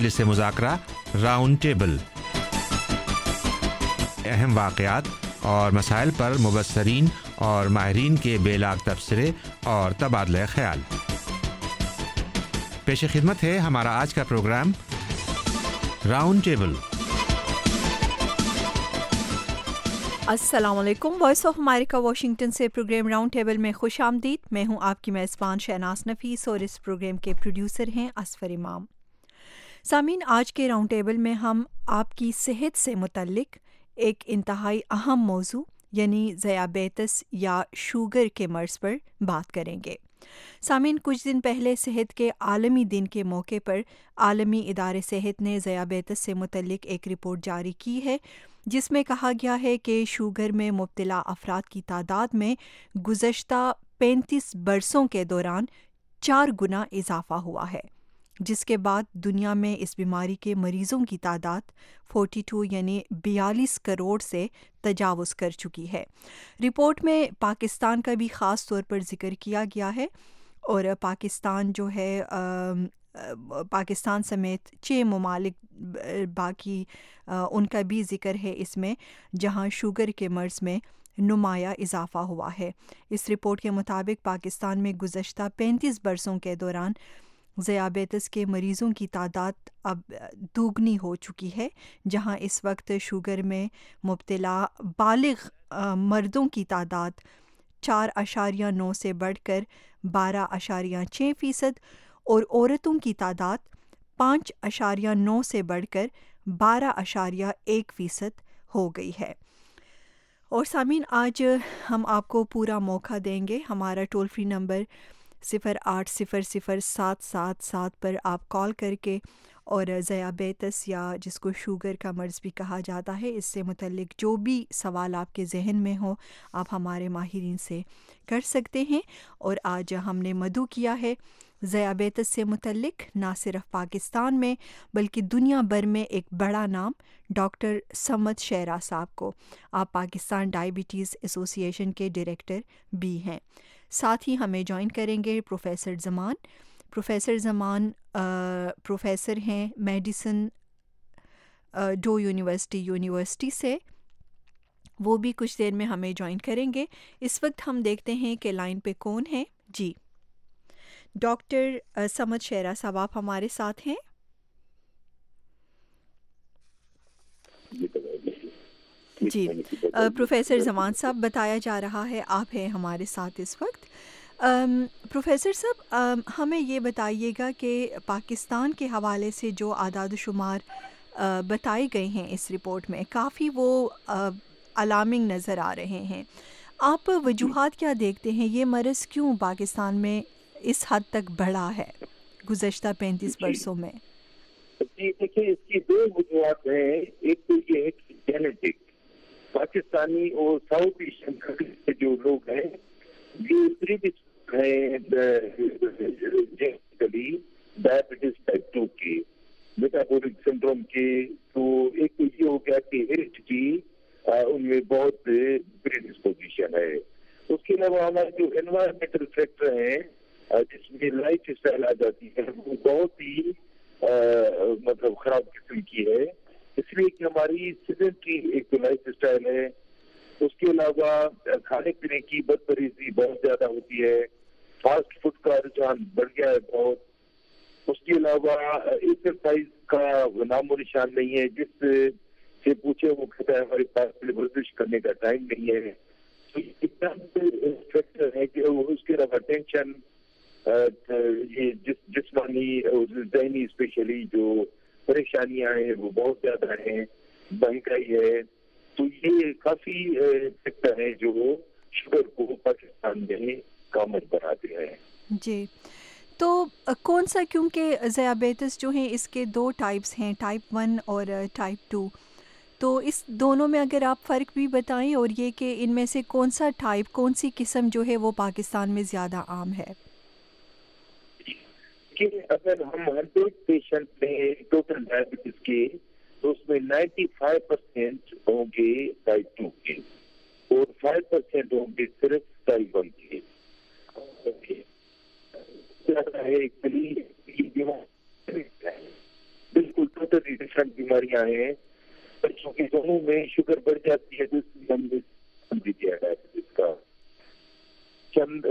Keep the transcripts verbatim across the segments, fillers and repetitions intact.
मजलिस मुज़ाकरा round table, अहम वाक़यात और मसाइल पर मुबस्सरीन और माहिरीन के बेलाग तबसरे और तबादला ख्याल। पेश खिदमत है हमारा आज का प्रोग्राम राउंड टेबल। अस्सलाम वालेकुम। वॉइस ऑफ अमेरिका वाशिंगटन से प्रोग्राम राउंड टेबल में खुश आमदीद। मैं हूं आपकी मेज़बान शहनाज नफीस और इस प्रोग्राम के प्रोड्यूसर हैं असफर इमाम। सामीन, आज के राउंड टेबल में हम आपकी सेहत से मुतल्लिक एक इंतहाई अहम मौजू यानी ज़ियाबेतस या शुगर के मर्ज़ पर बात करेंगे। सामीन, कुछ दिन पहले सेहत के आलमी दिन के मौके पर आलमी इदारे सेहत ने ज़ियाबेतस से मुतल्लिक एक रिपोर्ट जारी की है, जिसमें कहा गया है कि शुगर में मुब्तला अफराद की तादाद में गुज़श्ता पैंतीस बरसों के दौरान चार गुना इजाफा हुआ है, जिसके बाद दुनिया में इस बीमारी के मरीज़ों की तादाद बयालीस यानी बयालीस करोड़ से तजावुज़ कर चुकी है। रिपोर्ट में पाकिस्तान का भी ख़ास तौर पर ज़िक्र किया गया है और पाकिस्तान जो है आ, पाकिस्तान समेत छः ममालिक बाकी आ, उनका भी ज़िक्र है इसमें, जहां शुगर के मर्ज़ में नुमाया इजाफ़ा हुआ है। इस रिपोर्ट के मुताबिक पाकिस्तान में गुज़श्ता पैंतीस बरसों के दौरान ज़ियाबेतस के मरीज़ों की तादाद अब दोगुनी हो चुकी है, जहां इस वक्त शुगर में मुब्तला बालिग़ मर्दों की तादाद चार अशारिया नौ से बढ़कर बारह अशारिया छः फ़ीसद और औरतों की तादाद पाँच अशारिया नौ से बढ़कर बारह अशारिया एक फ़ीसद हो गई है। और सामीन, आज हम आपको पूरा मौका देंगे। हमारा टोल फ्री नंबर सिफ़र आठ सिफ़र सिफ़र सात सात सात पर आप कॉल करके और ज़ियाबेतस या जिसको शुगर का मर्ज़ भी कहा जाता है, इससे मुतल्लिक जो भी सवाल आपके जहन में हो आप हमारे माहिरीन से कर सकते हैं। और आज हमने मदऊ किया है ज़ियाबेतस से मुतल्लिक ना सिर्फ पाकिस्तान में बल्कि दुनिया भर में एक बड़ा नाम डॉक्टर समद शेरा साहब को। आप पाकिस्तान डायबिटीज़ एसोसिएशन के डायरेक्टर भी हैं। साथ ही हमें जॉइन करेंगे professor Zaman. Professor Zaman professor हैं मेडिसिन डो यूनिवर्सिटी यूनिवर्सिटी से, वो भी कुछ देर में हमें जॉइन करेंगे। इस वक्त हम देखते हैं कि लाइन पे कौन है। जी, डॉक्टर समद शेरा साहब आप हमारे साथ हैं? जी, प्रोफेसर ज़मान साहब, बताया जा रहा है आप हैं हमारे साथ इस वक्त। प्रोफेसर साहब, हमें ये बताइएगा कि पाकिस्तान के हवाले से जो आदाद शुमार बताए गए हैं इस रिपोर्ट में, काफ़ी वो अलार्मिंग नज़र आ रहे हैं। आप वजूहात क्या देखते हैं, ये मर्ज़ क्यों पाकिस्तान में इस हद तक बढ़ा है गुज़श्ता पैंतीस बरसों में? जी देखिए, इसकी दो वजूहात हैं। एक तो ये है कि जेनेटिक पाकिस्तानी और साउथ एशियन कंट्रीज के जो लोग हैं ये प्रीडिस्पोज्ड हैं जेनेटिकली डायबिटीज टाइप टू के, मेटाबॉलिक सिंड्रोम के। तो एक तो ये हो गया कि हेरिडिटी उनमें बहुत प्रीडिस्पोजिशन है। उसके अलावा हमारे जो एनवायरमेंटल फैक्टर हैं जिसमें लाइफ स्टाइल आ जाती है, वो बहुत ही आ, मतलब खराब किस्म की है, इसलिए कि हमारी सीडेंटरी एक तो लाइफ स्टाइल है। उसके अलावा खाने पीने की बदपरहेज़ी बहुत ज्यादा होती है, फास्ट फूड का रुझान बढ़ गया है बहुत। उसके अलावा एक्सरसाइज का नामो निशान नहीं है, जिस से पूछे वो कहता है हमारे पास वर्जिश करने का टाइम नहीं है। तो ये फैक्टर है कि उसके अलावा टेंशन, ये जिस जिस्मानी और ज़हनी स्पेशली जो परेशानियां हैं वो बहुत ज्यादा हैं, महंगाई है। तो ये काफी फैक्टर है जो शुगर को पाकिस्तान में कॉमन बनाते हैं। जी, तो कौन सा, क्योंकि ज़ियाबेतस जो है इसके दो टाइप्स हैं, टाइप वन और टाइप टू, तो इस दोनों में अगर आप फ़र्क भी बताएं और ये कि इनमें से कौन सा टाइप, कौन सी किस्म जो है वो पाकिस्तान में ज़्यादा आम है? कि अगर हम हंड्रेड पेशेंट में टोटल डायबिटीज के, तो उसमें पचानवे परसेंट होंगे टाइप टू के और पाँच परसेंट होंगे सिर्फ टाइप वन के। है بیماریاں ہیں بچوں کے جموں میں شوگر بڑھ جاتی ہے تو اس لیے ہم نے دیتی ہے ڈائبٹیز کا چند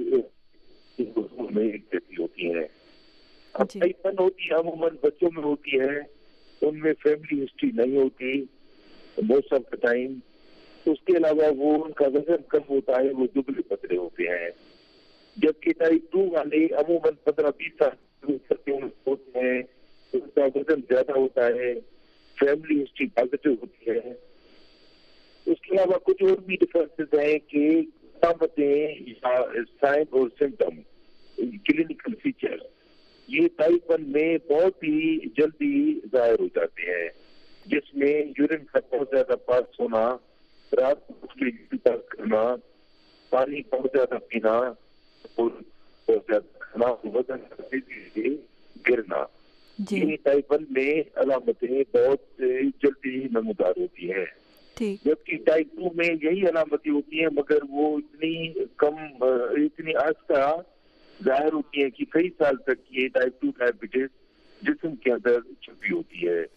میں جیسی ہوتی ہیں. اب ٹائپ ون ہوتی ہے عموماً بچوں میں ہوتی ہے, ان میں فیملی ہسٹری نہیں ہوتی موسٹ آف دا ٹائم. اس کے علاوہ وہ ان کا وزن کم ہوتا ہے, وہ دبلے پتلے ہوتے ہیں. جبکہ ٹائپ ٹو والے عموماً پندرہ بیس سال ہوتے ہیں, ان کا وزن زیادہ ہوتا ہے, فیملی ہسٹری پازیٹیو ہوتی ہے. اس کے علاوہ کچھ اور بھی ڈفرینسز ہیں کہ علامتیں یا سائن اور سمٹم کلینکل فیچر یہ ٹائپ ون میں بہت ہی جلدی ظاہر ہو جاتے ہیں, جس میں یورین کا بہت زیادہ پاس ہونا, رات کو کرنا, پانی بہت زیادہ پینا اور بہت زیادہ کھانا, وزن تیزی سے گرنا. یہ ٹائپ ون میں علامتیں بہت جلدی نمودار ہوتی ہیں. جبکہ ٹائپ ٹو میں یہی علامتیں ہوتی ہیں مگر وہ اتنی کم اتنی آہستہ ظاہر ہوتی ہے کہ کئی سال تک یہ ٹائپ ٹو ڈائبٹیز جسم کے اندر چھپی ہوتی ہے.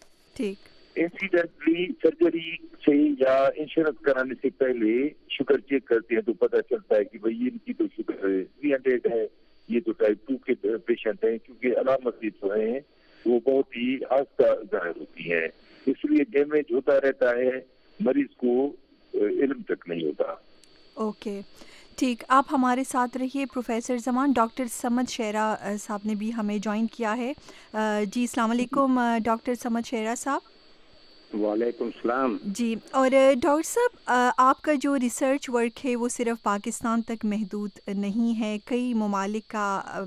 انسیڈنٹلی سرجری سے یا انشورنس کرانے سے پہلے شوگر چیک کرتے ہیں تو پتہ چلتا ہے کہ بھائی ان کی تو شوگر تھری ہنڈریڈ ہے, یہ تو ٹائپ ٹو کے پیشنٹ ہیں, کیونکہ علامتیں جو ہیں وہ بہت ہی آہستہ ظاہر ہوتی ہیں. اس لیے ڈیمیج ہوتا رہتا ہے, مریض کو علم تک نہیں ہوتا. اوکے ٹھیک, آپ ہمارے ساتھ رہیے. پروفیسر زمان ڈاکٹر سمد شیرا صاحب نے بھی ہمیں جوائن کیا ہے. جی السلام علیکم ڈاکٹر سمد شیرا صاحب. وعلیکم السلام. جی, اور ڈاکٹر صاحب آپ کا جو ریسرچ ورک ہے وہ صرف پاکستان تک محدود نہیں ہے, کئی ممالک کا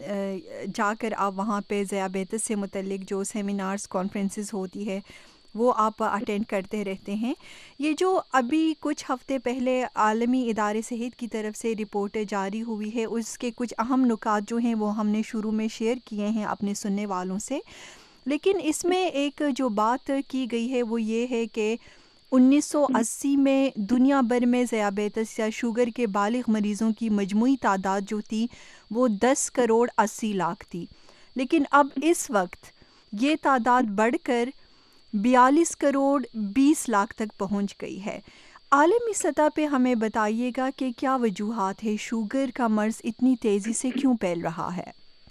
جا کر آپ وہاں پہ ذیابیطس سے متعلق جو سیمینارز کانفرنسز ہوتی ہے وہ آپ اٹینڈ کرتے رہتے ہیں. یہ جو ابھی کچھ ہفتے پہلے عالمی ادارے صحت کی طرف سے رپورٹ جاری ہوئی ہے, اس کے کچھ اہم نکات جو ہیں وہ ہم نے شروع میں شیئر کیے ہیں اپنے سننے والوں سے. لیکن اس میں ایک جو بات کی گئی ہے وہ یہ ہے کہ انیس سو اسی میں دنیا بھر میں ذیابیطس یا شوگر کے بالغ مریضوں کی مجموعی تعداد جو تھی وہ دس کروڑ اسی لاکھ تھی, لیکن اب اس وقت یہ تعداد بڑھ کر بیالیس کروڑ بیس لاکھ تک پہنچ گئی ہے. عالمی سطح پہ ہمیں بتائیے گا کہ کیا وجوہات ہے, شوگر کا مرض اتنی تیزی سے کیوں پھیل رہا ہے؟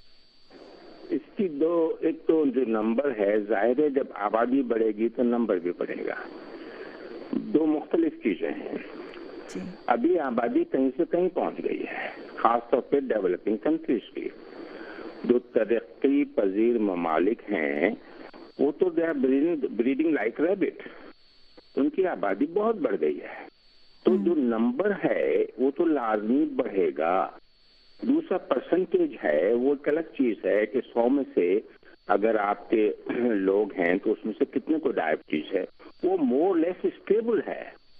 اس کی دو, ایک تو جو نمبر ہے ظاہر ہے جب آبادی بڑھے گی تو نمبر بھی بڑھے گا, دو مختلف چیزیں ہیں. جی. ابھی آبادی کہیں سے کہیں پہنچ گئی ہے, خاص طور پہ ڈیولپنگ کنٹریز کی. جو ترقی پذیر ممالک ہیں وہ تو they are breeding like rabbit, ان کی آبادی بہت بڑھ گئی ہے, تو جو نمبر ہے وہ تو لازمی بڑھے گا. دوسرا پرسنٹیج ہے وہ ایک الگ چیز ہے کہ سو میں سے اگر آپ کے لوگ ہیں تو اس میں سے کتنے کو ڈائبٹیز ہے, وہ مور لیس اسٹیبل ہے,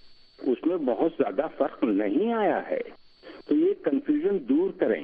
اس میں بہت زیادہ فرق نہیں آیا ہے. تو یہ کنفیوژن دور کریں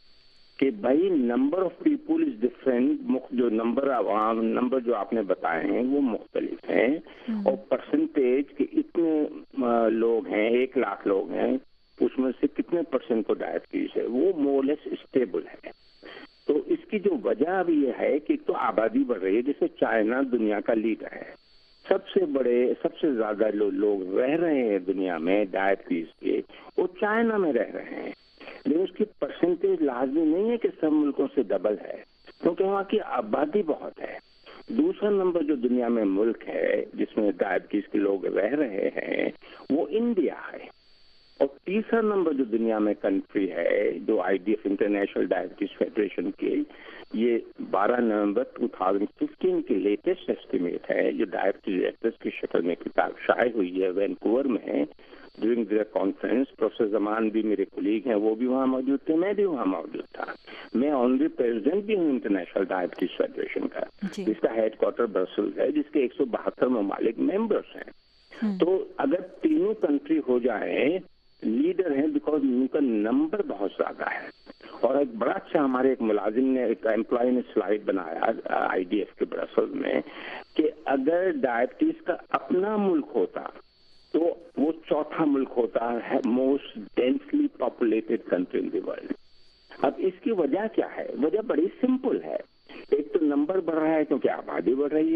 کہ بھائی number of people is different, جو نمبر عوام نمبر جو آپ نے بتائے ہیں وہ مختلف ہیں, اور پرسنٹیج کہ اتنے لوگ ہیں, ایک لاکھ لوگ ہیں, اس میں سے کتنے پرسنٹ کو ڈائبٹیز ہے وہ مور لیس اسٹیبل ہے. تو اس کی جو وجہ ابھی یہ ہے کہ تو آبادی بڑھ رہی ہے, جیسے چائنا دنیا کا لیڈر ہے, سب سے بڑے سب سے زیادہ لوگ رہ رہے ہیں دنیا میں ڈائبٹیز کے, وہ چائنا میں رہ رہے ہیں, لیکن اس کی پرسنٹیج لازمی نہیں ہے کہ سب ملکوں سے ڈبل ہے, کیونکہ وہاں کی آبادی بہت ہے. دوسرا نمبر جو دنیا میں ملک ہے جس میں ڈائبٹیز کے لوگ رہ رہے ہیں وہ انڈیا ہے. اور تیسرا نمبر جو دنیا میں کنٹری ہے جو I D F international diabetes federation کی, یہ بارہ نومبر دو ہزار پندرہ کی لیٹسٹ ایسٹیمیٹ ہے, جو ڈائبٹیز ایکٹس کی شکل میں کتاب شائع ہوئی ہے وینکوور میں ڈیورنگ دیئر کانفرنس. پروفیسر زمان بھی میرے کولیگ ہیں, وہ بھی وہاں موجود تھے, میں بھی وہاں موجود تھا. میں آنری پریزیڈنٹ بھی ہوں انٹرنیشنل ڈائبٹیز فیڈریشن کا, جس کا ہیڈ کوارٹر برسلز ہے, جس کے ایک سو بہتر ممالک ممبرس ہیں. تو اگر تینوں کنٹری ہو جائیں لیڈر ہیں, بیکاز ان کا نمبر بہت زیادہ ہے. اور ایک بڑا اچھا ہمارے ایک ملازم نے ایک امپلائی نے سلائڈ بنایا آئی ڈی ایف کے برسلز میں کہ اگر ڈائبٹیز کا اپنا ملک ہوتا تو وہ چوتھا ملک ہوتا ہے most densely populated country in the world. اب اس کی وجہ کیا ہے؟ وجہ بڑی سمپل ہے. ایک تو نمبر بڑھ رہا ہے کیونکہ آبادی بڑھ رہی ہے,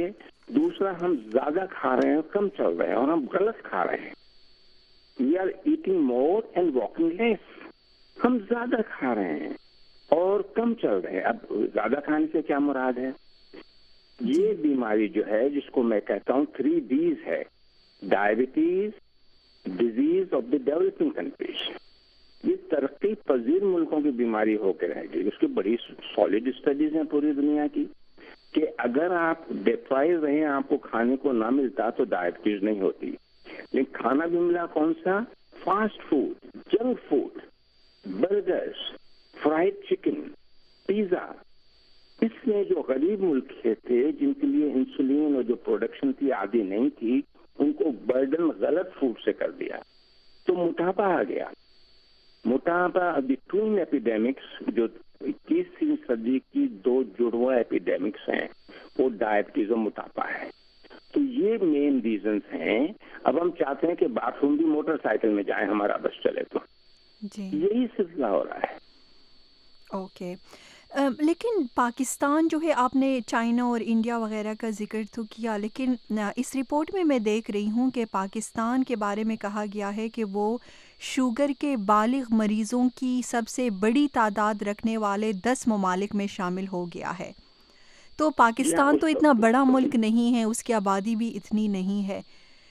دوسرا ہم زیادہ کھا رہے ہیں کم چل رہے ہیں اور ہم غلط کھا رہے ہیں. We are eating more and walking less. ہم زیادہ کھا رہے ہیں اور کم چل رہے ہیں. اب زیادہ کھانے سے کیا مراد ہے؟ یہ بیماری جو ہے جس کو میں کہتا ہوں تھری ڈیز ہے: diabetes, disease of the developing countries. یہ ترقی پذیر ملکوں کی بیماری ہو کے رہ گئی. اس کی بڑی سالڈ اسٹڈیز ہیں پوری دنیا کی کہ اگر آپ ڈیپرائیو رہے، آپ کو کھانے کو نہ ملتا تو ڈائبٹیز نہیں ہوتی. لیکن کھانا بھی ملا کون سا؟ Fast food, junk food, burgers, fried chicken, pizza. اس میں جو غریب ملک تھے جن کے لیے انسولین اور جو پروڈکشن تھی آدھی نہیں تھی، ان کو برڈن غلط فوڈ سے کر دیا تو موٹاپا آ گیا. موٹاپا دی ٹوین ایپیڈیمکس جو اکیسویں صدی کی دو جڑواں ایپیڈیمکس ہیں وہ ڈائبٹیز اور موٹاپا ہے. تو یہ مین ریزنز ہیں. اب ہم چاہتے ہیں کہ باتھ روم بھی موٹر سائیکل میں جائیں ہمارا بس چلے تو جی یہی سلسلہ ہو رہا ہے. اوکے. لیکن پاکستان جو ہے، آپ نے چائنا اور انڈیا وغیرہ کا ذکر تو کیا، لیکن اس رپورٹ میں میں دیکھ رہی ہوں کہ پاکستان کے بارے میں کہا گیا ہے کہ وہ شوگر کے بالغ مریضوں کی سب سے بڑی تعداد رکھنے والے دس ممالک میں شامل ہو گیا ہے. تو پاکستان تو اتنا بڑا ملک نہیں ہے، اس کی آبادی بھی اتنی نہیں ہے.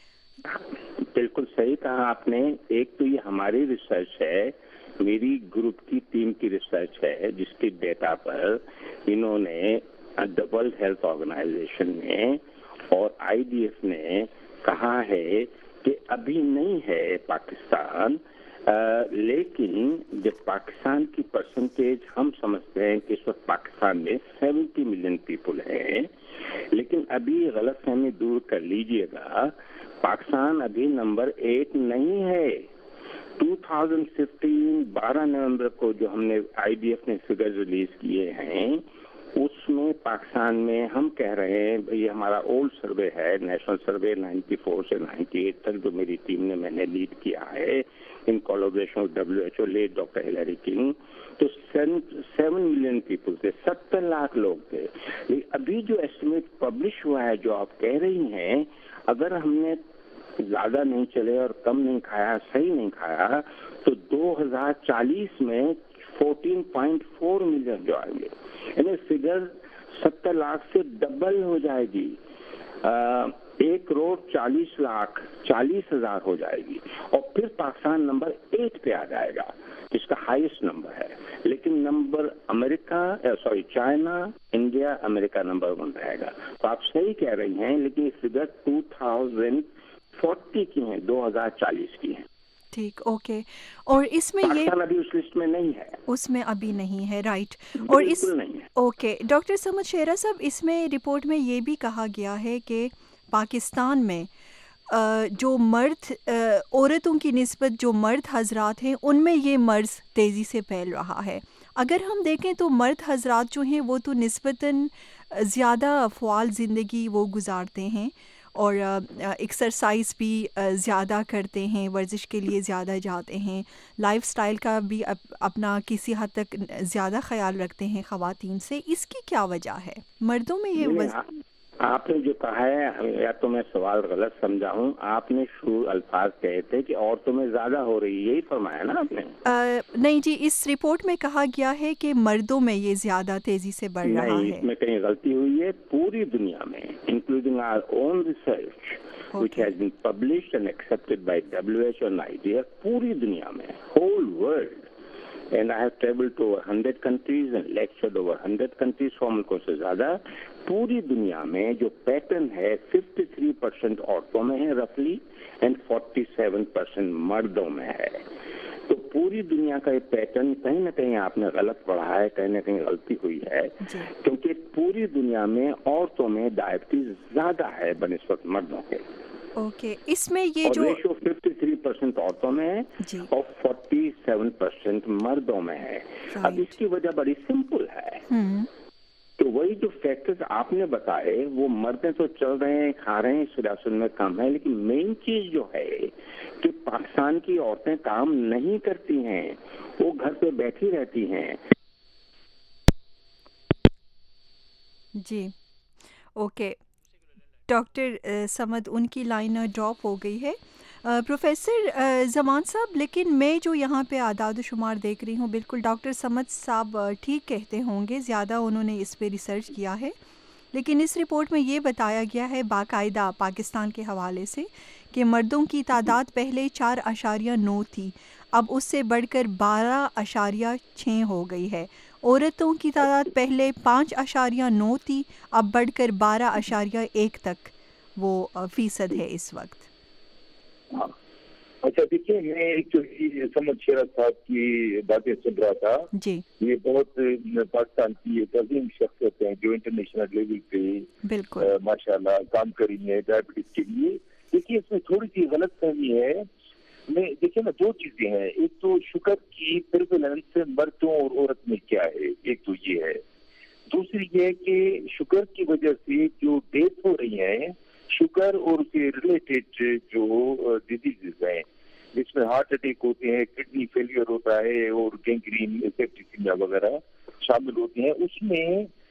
بالکل صحیح کہا آپ نے. ایک تو یہ ہماری ریسرچ ہے، میری گروپ کی ٹیم کی ریسرچ ہے جس کی ڈیٹا پر انہوں نے ورلڈ ہیلتھ آرگنائزیشن نے اور آئی ڈی ایف نے کہا ہے کہ ابھی نہیں ہے پاکستان، آ, لیکن جب پاکستان کی پرسنٹیج ہم سمجھتے ہیں کہ اس وقت پاکستان میں سیونٹی ملین پیپل ہیں، لیکن ابھی غلط فہمی دور کر لیجئے گا، پاکستان ابھی نمبر ایٹ نہیں ہے. دو ہزار پندرہ بارہ نومبر کو جو ہم نے آئی ڈی ایف نے فگر ریلیز کیے ہیں اس میں پاکستان میں ہم کہہ رہے ہیں، یہ ہمارا اولڈ سروے ہے، نیشنل سروے نائنٹی فور سے نائنٹی ایٹ تک جو میری ٹیم نے میں نے لیڈ کیا ہے in collaboration with W H O, lead doctor Hillary King. تو سیون ملین پیپل تھے، ستر لاکھ لوگ تھے. ابھی جو ایسٹیمیٹ پبلش ہوا ہے جو آپ کہہ رہی ہیں، اگر ہم نے زیادہ نہیں چلے اور کم نہیں کھایا، صحیح نہیں کھایا، تو دو ہزار چالیس میں فورٹین پوائنٹ فور ملین جو آئیں گے، یعنی فگر ستر لاکھ سے ڈبل ہو جائے گی. ایک کروڑ چالیس لاکھ چالیس ہزار ہو جائے گی اور پھر پاکستان نمبر ایٹ پہ آ جائے گا جس کا ہائیسٹ نمبر ہے. لیکن نمبر امریکہ سوری چائنا، انڈیا، امریکہ نمبر ون رہے گا. تو آپ صحیح کہہ رہی ہیں، لیکن یہ فگر ٹو تھاؤزینڈ فورٹی کی ہیں، دو ہزار چالیس کی ہیں. ٹھیک، اوکے. اور اس میں یہ پاکستان ابھی اس لسٹ میں نہیں ہے، اس میں ابھی نہیں ہے، رائٹ. اور اس بالکل نہیں ہے. اوکے ڈاکٹر سمد شیرہ صاحب، اس میں رپورٹ میں یہ بھی کہا گیا ہے کہ پاکستان میں جو مرد عورتوں کی نسبت جو مرد حضرات ہیں ان میں یہ مرض تیزی سے پھیل رہا ہے. اگر ہم دیکھیں تو مرد حضرات جو ہیں وہ تو نسبتاً زیادہ فعال زندگی وہ گزارتے ہیں اور ایکسرسائز بھی زیادہ کرتے ہیں، ورزش کے لیے زیادہ جاتے ہیں، لائف سٹائل کا بھی اپنا کسی حد تک زیادہ خیال رکھتے ہیں خواتین سے. اس کی کیا وجہ ہے؟ مردوں میں یہ وز... آپ نے جو کہا ہے، یا تو میں سوال غلط سمجھا ہوں. آپ نے شروع الفاظ کہے تھے کہ عورتوں میں زیادہ ہو رہی ہے، یہی فرمایا نا آپ نے؟ نہیں جی، اس رپورٹ میں کہا گیا ہے کہ مردوں میں یہ زیادہ تیزی سے بڑھ رہا ہے. نہیں، اس میں کہیں غلطی ہوئی ہے. پوری دنیا میں including our own research which has been published and accepted by W H O and I D F، پوری دنیا میں، whole world. And I have traveled to over one hundred countries and lectured over one hundred countries، سو ملکوں سے زیادہ. پوری دنیا میں جو پیٹرن ہے ففٹی تھری پرسینٹ عورتوں میں ہے رفلی اینڈ فورٹی سیون پرسینٹ مردوں میں ہے. تو پوری دنیا کا یہ پیٹرن کہیں نہ کہیں آپ نے غلط پڑھا ہے، کہیں نہ کہیں غلطی ہوئی ہے، کیونکہ پوری دنیا میں عورتوں میں ڈائبٹیز زیادہ ہے بنسبت مردوں کے. اوکے، اس میں یہ جو ریشو ففٹی تھری پرسینٹ عورتوں میں ہے اور فورٹی سیون پرسینٹ مردوں میں ہے. اب اس کی وجہ بڑی سمپل ہے. تو وہی جو فیکٹرز آپ نے بتائے وہ مردیں تو چل رہے ہیں، کھا رہے ہیں، اس ریاست میں کم ہے، لیکن مین چیز جو ہے کہ پاکستان کی عورتیں کام نہیں کرتی ہیں، وہ گھر پہ بیٹھی رہتی ہیں. جی اوکے ڈاکٹر سمد ان کی لائن ڈراپ ہو گئی ہے. پروفیسر زمان صاحب، لیکن میں جو یہاں پہ اعداد و شمار دیکھ رہی ہوں، بالکل ڈاکٹر سمد صاحب ٹھیک کہتے ہوں گے، زیادہ انہوں نے اس پہ ریسرچ کیا ہے، لیکن اس رپورٹ میں یہ بتایا گیا ہے باقاعدہ پاکستان کے حوالے سے کہ مردوں کی تعداد پہلے چار اشاریہ نو تھی، اب اس سے بڑھ کر بارہ اشاریہ چھ ہو گئی ہے. عورتوں کی تعداد پہلے پانچ اشاریہ نو تھی، اب بڑھ کر بارہ اشاریہ ایک تک وہ فیصد ہے اس وقت. اچھا دیکھیے، میں ایک جو سمد شیرہ صاحب کی باتیں سن رہا تھا جی، یہ بہت پاکستان کی ایک عظیم شخصیت ہیں جو انٹرنیشنل لیول پہ بالکل ماشاء اللہ کام کری ہے ڈائبٹیز کے لیے. دیکھیے اس میں تھوڑی سی غلط فہمی ہے. میں دیکھیے نا، دو چیزیں ہیں. ایک تو شوگر کی پریویلنس مردوں اور عورت میں کیا ہے، ایک تو یہ ہے. دوسری یہ ہے کہ شوگر کی وجہ سے جو ڈیتھ ہو رہی ہیں، شوگر اور اس کے ریلیٹڈ جو ڈیزیزز ہیں جس میں ہارٹ اٹیک ہوتے ہیں، کڈنی فیلئر ہوتا ہے اور گینگرین سیپٹیسیمیا وغیرہ شامل ہوتے ہیں، اس میں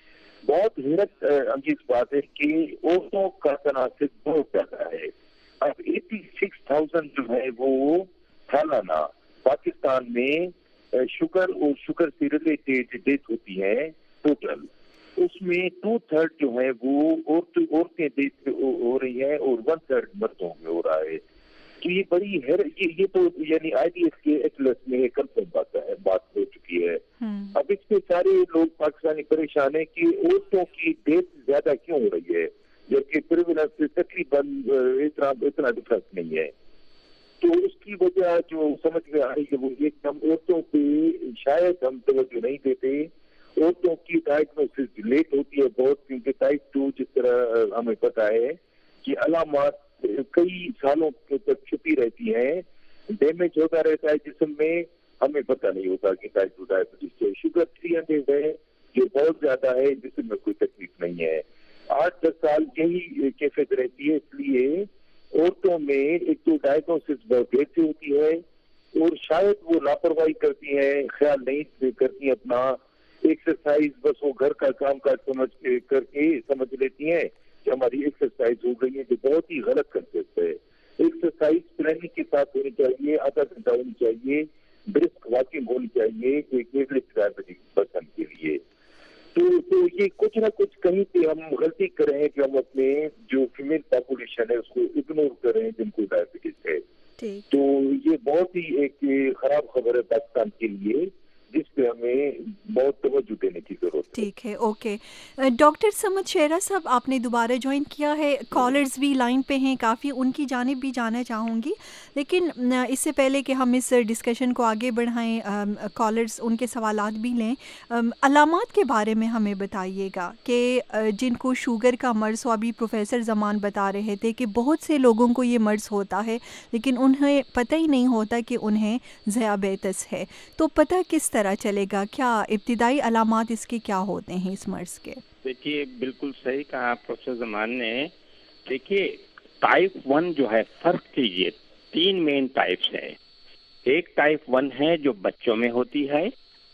بہت حیرت انگیز بات ہے کہ عورتوں کا تناسب بہت زیادہ ہے. اب ایٹی سکس تھاؤزینڈ جو ہے وہ سالانہ پاکستان میں شوگر اور شوگر سے ریلیٹڈ ڈیتھ ہوتی ہے ٹوٹل. اس میں ٹو تھرڈ جو ہے وہ عورتیں ڈیتھ ہو رہی ہیں اور ون تھرڈ مردوں میں ہو رہا ہے. تو یہ بڑی حیرت، یہ تو یعنی آئی ڈی ایس کے ایٹلس میں کنفرم بات ہے، بات ہو چکی ہے. اب اس میں سارے لوگ پاکستانی پریشان ہیں کہ عورتوں کی ڈیتھ زیادہ کیوں ہو رہی ہے جبکہ پریویلنس سے تقریباً اتنا اتنا ڈفرنس نہیں ہے. تو اس کی وجہ جو سمجھ میں آ رہی ہے وہ یہ کہ ہم عورتوں پہ شاید ہم توجہ نہیں دیتے. عورتوں کی ڈائگنوسس لیٹ ہوتی ہے بہت، کیونکہ ٹائپ ٹو جس طرح ہمیں پتا ہے کہ علامات کئی سالوں تک چھپی رہتی ہیں، ڈیمیج ہوتا رہتا ہے جسم میں، ہمیں پتہ نہیں ہوتا کہ ٹائپ ٹو ڈائبٹیز ہے. شوگر تھری ہنڈریڈ ہے، یہ بہت زیادہ ہے، جسم میں کوئی تکلیف نہیں ہے. آٹھ دس سال یہی کیفیت رہتی ہے. اس لیے عورتوں میں ایک تو ڈائگنوسس بہت دیر سے ہوتی ہے اور شاید وہ لاپرواہی کرتی ہیں، خیال نہیں کرتی اپنا ایکسرسائز، بس وہ گھر کا کام کاج سمجھ کے کر کے سمجھ لیتی ہیں کہ ہماری ایکسرسائز ہو گئی ہے، جو بہت ہی غلط کنسیپٹ ہے. ایکسرسائز پلاننگ کے ساتھ ہونی چاہیے، آدھا گھنٹہ ہونی چاہیے، برسک واکنگ ہونی چاہیے ایک ایوریج ڈائبٹک پرسن کے لیے. تو تو یہ کچھ نہ کچھ کہیں پہ ہم غلطی کر رہے ہیں کہ ہم اپنے جو فیمیل پاپولیشن ہے اس کو اگنور کر رہے ہیں جن کو ڈائبٹیز ہے. تو یہ بہت ہی ایک خراب خبر ہے پاکستان کے لیے، جس پہ ہمیں بہت توجہ دینے کی ضرورت ہے. ٹھیک ہے، اوکے. ڈاکٹر سمد شیرہ صاحب، آپ نے دوبارہ جوائن کیا ہے، کالرز بھی لائن پہ ہیں کافی، ان کی جانب بھی جانا چاہوں گی، لیکن اس سے پہلے کہ ہم اس ڈسکشن کو آگے بڑھائیں، کالرز ان کے سوالات بھی لیں. علامات کے بارے میں ہمیں بتائیے گا کہ جن کو شوگر کا مرض ہو، ابھی پروفیسر زمان بتا رہے تھے کہ بہت سے لوگوں کو یہ مرض ہوتا ہے لیکن انہیں پتہ ہی نہیں ہوتا کہ انہیں ذیابیطس ہے. تو پتہ کس طرح چلے گا؟ کیا ابتدائی علامات اس کے کیا ہوتے ہیں اس مرض کے؟ دیکھیے بالکل صحیح کہا پروفیسر زمان نے. دیکھیے ٹائپ ون جو ہے، فرق کیجیے، تین مین ٹائپس ہیں. ایک ٹائپ ون ہے جو بچوں میں ہوتی ہے،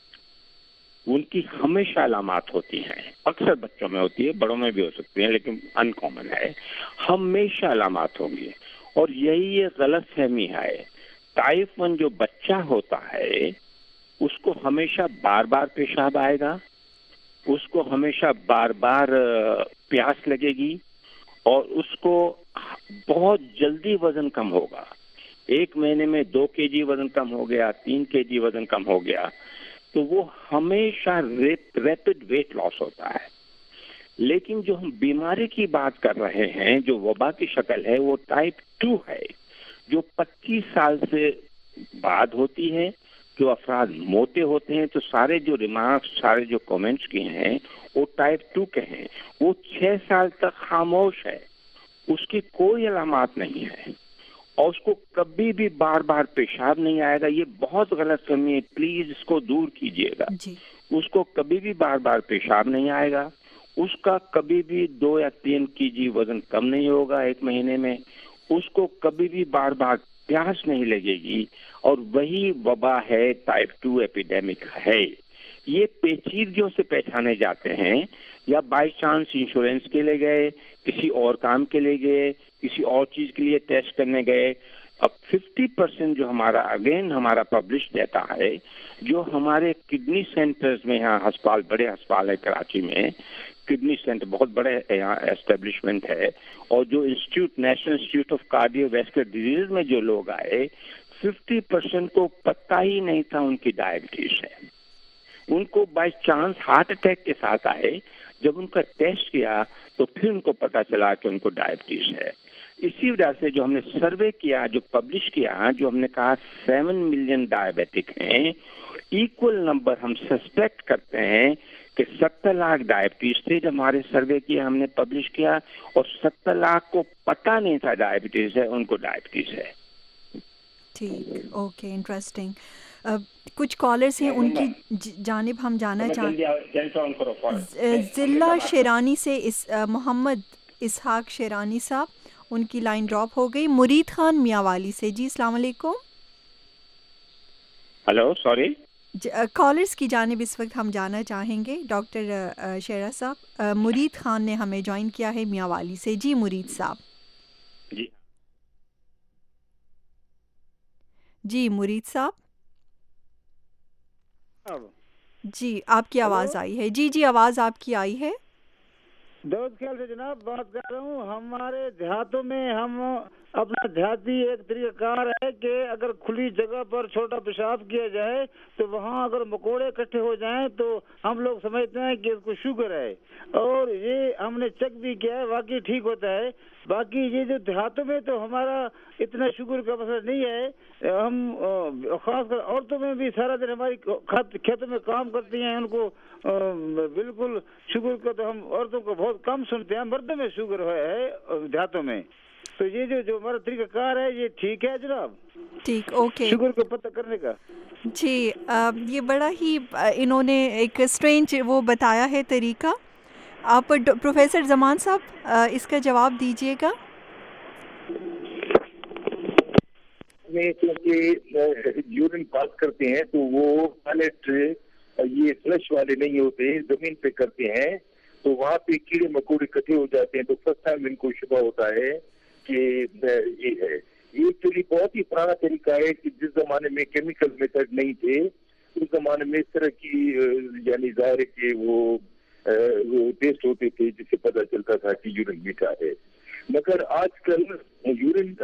ان کی ہمیشہ علامات ہوتی ہیں، اکثر بچوں میں ہوتی ہے، بڑوں میں بھی ہو سکتی ہیں لیکن ان کامن ہے، ہمیشہ علامات ہوں گی. اور یہی یہ غلط فہمی ہے. ٹائپ ون جو بچہ ہوتا ہے اس کو ہمیشہ بار بار پیشاب آئے گا، اس کو ہمیشہ بار بار پیاس لگے گی اور اس کو بہت جلدی وزن کم ہوگا. ایک مہینے میں دو کے جی وزن کم ہو گیا، تین کے جی وزن کم ہو گیا، تو وہ ہمیشہ ریپڈ ویٹ لاس ہوتا ہے. لیکن جو ہم بیماری کی بات کر رہے ہیں، جو وبا کی شکل ہے، وہ ٹائپ ٹو ہے جو پچیس سال سے بعد ہوتی ہے. جو افراد موٹے ہوتے ہیں، تو سارے جو ریمارکس، سارے جو کومنٹس کیے ہیں وہ ٹائپ ٹو کے ہیں. وہ چھ سال تک خاموش ہے، اس کی کوئی علامات نہیں ہے اور اس کو کبھی بھی بار بار پیشاب نہیں آئے گا. یہ بہت غلط فہمی ہے، پلیز اس کو دور کیجیے گا. جی. اس کو کبھی بھی بار بار پیشاب نہیں آئے گا، اس کا کبھی بھی دو یا تین کے جی وزن کم نہیں ہوگا ایک مہینے میں، اس کو کبھی بھی بار بار پیاس نہیں لگے گی. اور وہی وبا ہے، ٹائپ ٹو ایپیڈیمک ہے. یہ پیچیدگیوں سے پہچانے جاتے ہیں، یا بائی چانس انشورنس کے لیے گئے، کسی اور کام کے لیے گئے، کسی اور چیز کے لیے ٹیسٹ کرنے گئے. اب ففٹی پرسینٹ جو ہمارا اگین ہمارا پبلش دیتا ہے، جو ہمارے کڈنی سینٹرز میں یہاں ہسپتال، بڑے ہسپتال ہے کراچی میں، کڈنی سینٹر بہت بڑے یہاں اسٹیبلشمنٹ ہے، اور جو institute national institute of cardiovascular disease میں جو لوگ آئے، ففٹی پرسینٹ کو پتہ ہی نہیں تھا ان کی ڈائبٹیز ہے. ان کو بائی چانس ہارٹ اٹیک کے ساتھ آئے، جب ان کا ٹیسٹ کیا تو پھر ان کو پتہ چلا کہ ان کو ڈائبٹیز ہے. اسی وجہ سے جو ہم نے سروے کیا، جو پبلش کیا، جو ہم نے کہا سیون ملین ڈائبیٹک ہیں، ایکول نمبر ہم سسپیکٹ کرتے ہیں کہ ستر لاکھ ڈائبٹیز تھے. جب ہمارے سروے کیا، ہم نے پبلش کیا، اور ستر لاکھ کو پتہ نہیں تھا ڈائبٹیز ہے، ان کو ڈائبٹیز ہے. ٹھیک، اوکے، انٹرسٹنگ. کچھ کالرز ہیں، ان کی جانب ہم جانا چاہیں. ضلع شیرانی سے اس محمد اسحاق شیرانی صاحب، ان کی لائن ڈراپ ہو گئی. مرید خان میاں والی سے، جی السلام علیکم. ہلو، سوری، کالرز کی جانب اس وقت ہم جانا چاہیں گے. ڈاکٹر شیرا صاحب، مرید خان نے ہمیں جوائن کیا ہے میاں والی سے. جی مرید صاحب. جی جی مرید صاحب. جی آپ کی آواز آئی ہے. جی جی آواز آپ کی آئی ہے. دودھ خیال سے جناب بات کر رہا ہوں. ہمارے دیہاتوں میں ہم اپنا دیہاتی ایک طریقہ کار ہے کہ اگر کھلی جگہ پر چھوٹا پیشاب کیا جائے تو وہاں اگر مکوڑے اکٹھے ہو جائیں تو ہم لوگ سمجھتے ہیں کہ اس کو شوگر ہے، اور یہ ہم نے چیک بھی کیا ہے، واقعی ٹھیک ہوتا ہے. باقی یہ جو دیہاتوں میں تو ہمارا اتنا شوگر کا مسئلہ نہیں ہے. ہم خاص کر عورتوں میں بھی سارا دن ہماری کھیتوں میں کام کرتی ہیں، ان کو بالکل شوگر کا تو ہم عورتوں کو بہت کم سنتے ہیں. مردوں میں شوگر ہے دیہاتوں میں. تو یہ جو جو ہمارا طریقہ کار ہے یہ ٹھیک ہے جناب؟ ٹھیک، اوکے. شوگر کو پتہ کرنے کا جی یہ بڑا ہی انہوں نے ایک اسٹرینج وہ بتایا ہے طریقہ. آپ پروفیسر زمان صاحب اس کا جواب دیجیے گا. کیونکہ یورین پاس کرتے ہیں تو وہ ٹوائلٹ یہ فلش والے نہیں ہوتے، زمین پہ کرتے ہیں تو وہاں پہ کیڑے مکوڑے اکٹھے ہو جاتے ہیں. تو فرسٹ ٹائم ان کو شبہ ہوتا ہے کہ یہ ہے. یہ ایکچولی بہت ہی پرانا طریقہ ہے کہ جس زمانے میں کیمیکل میتھڈ نہیں تھے اس زمانے میں اس طرح کی یعنی ظاہر ہے کہ وہ ٹیسٹ ہوتے تھے جس سے پتہ چلتا تھا کہ یورین میٹھا ہے. مگر آج کل یورین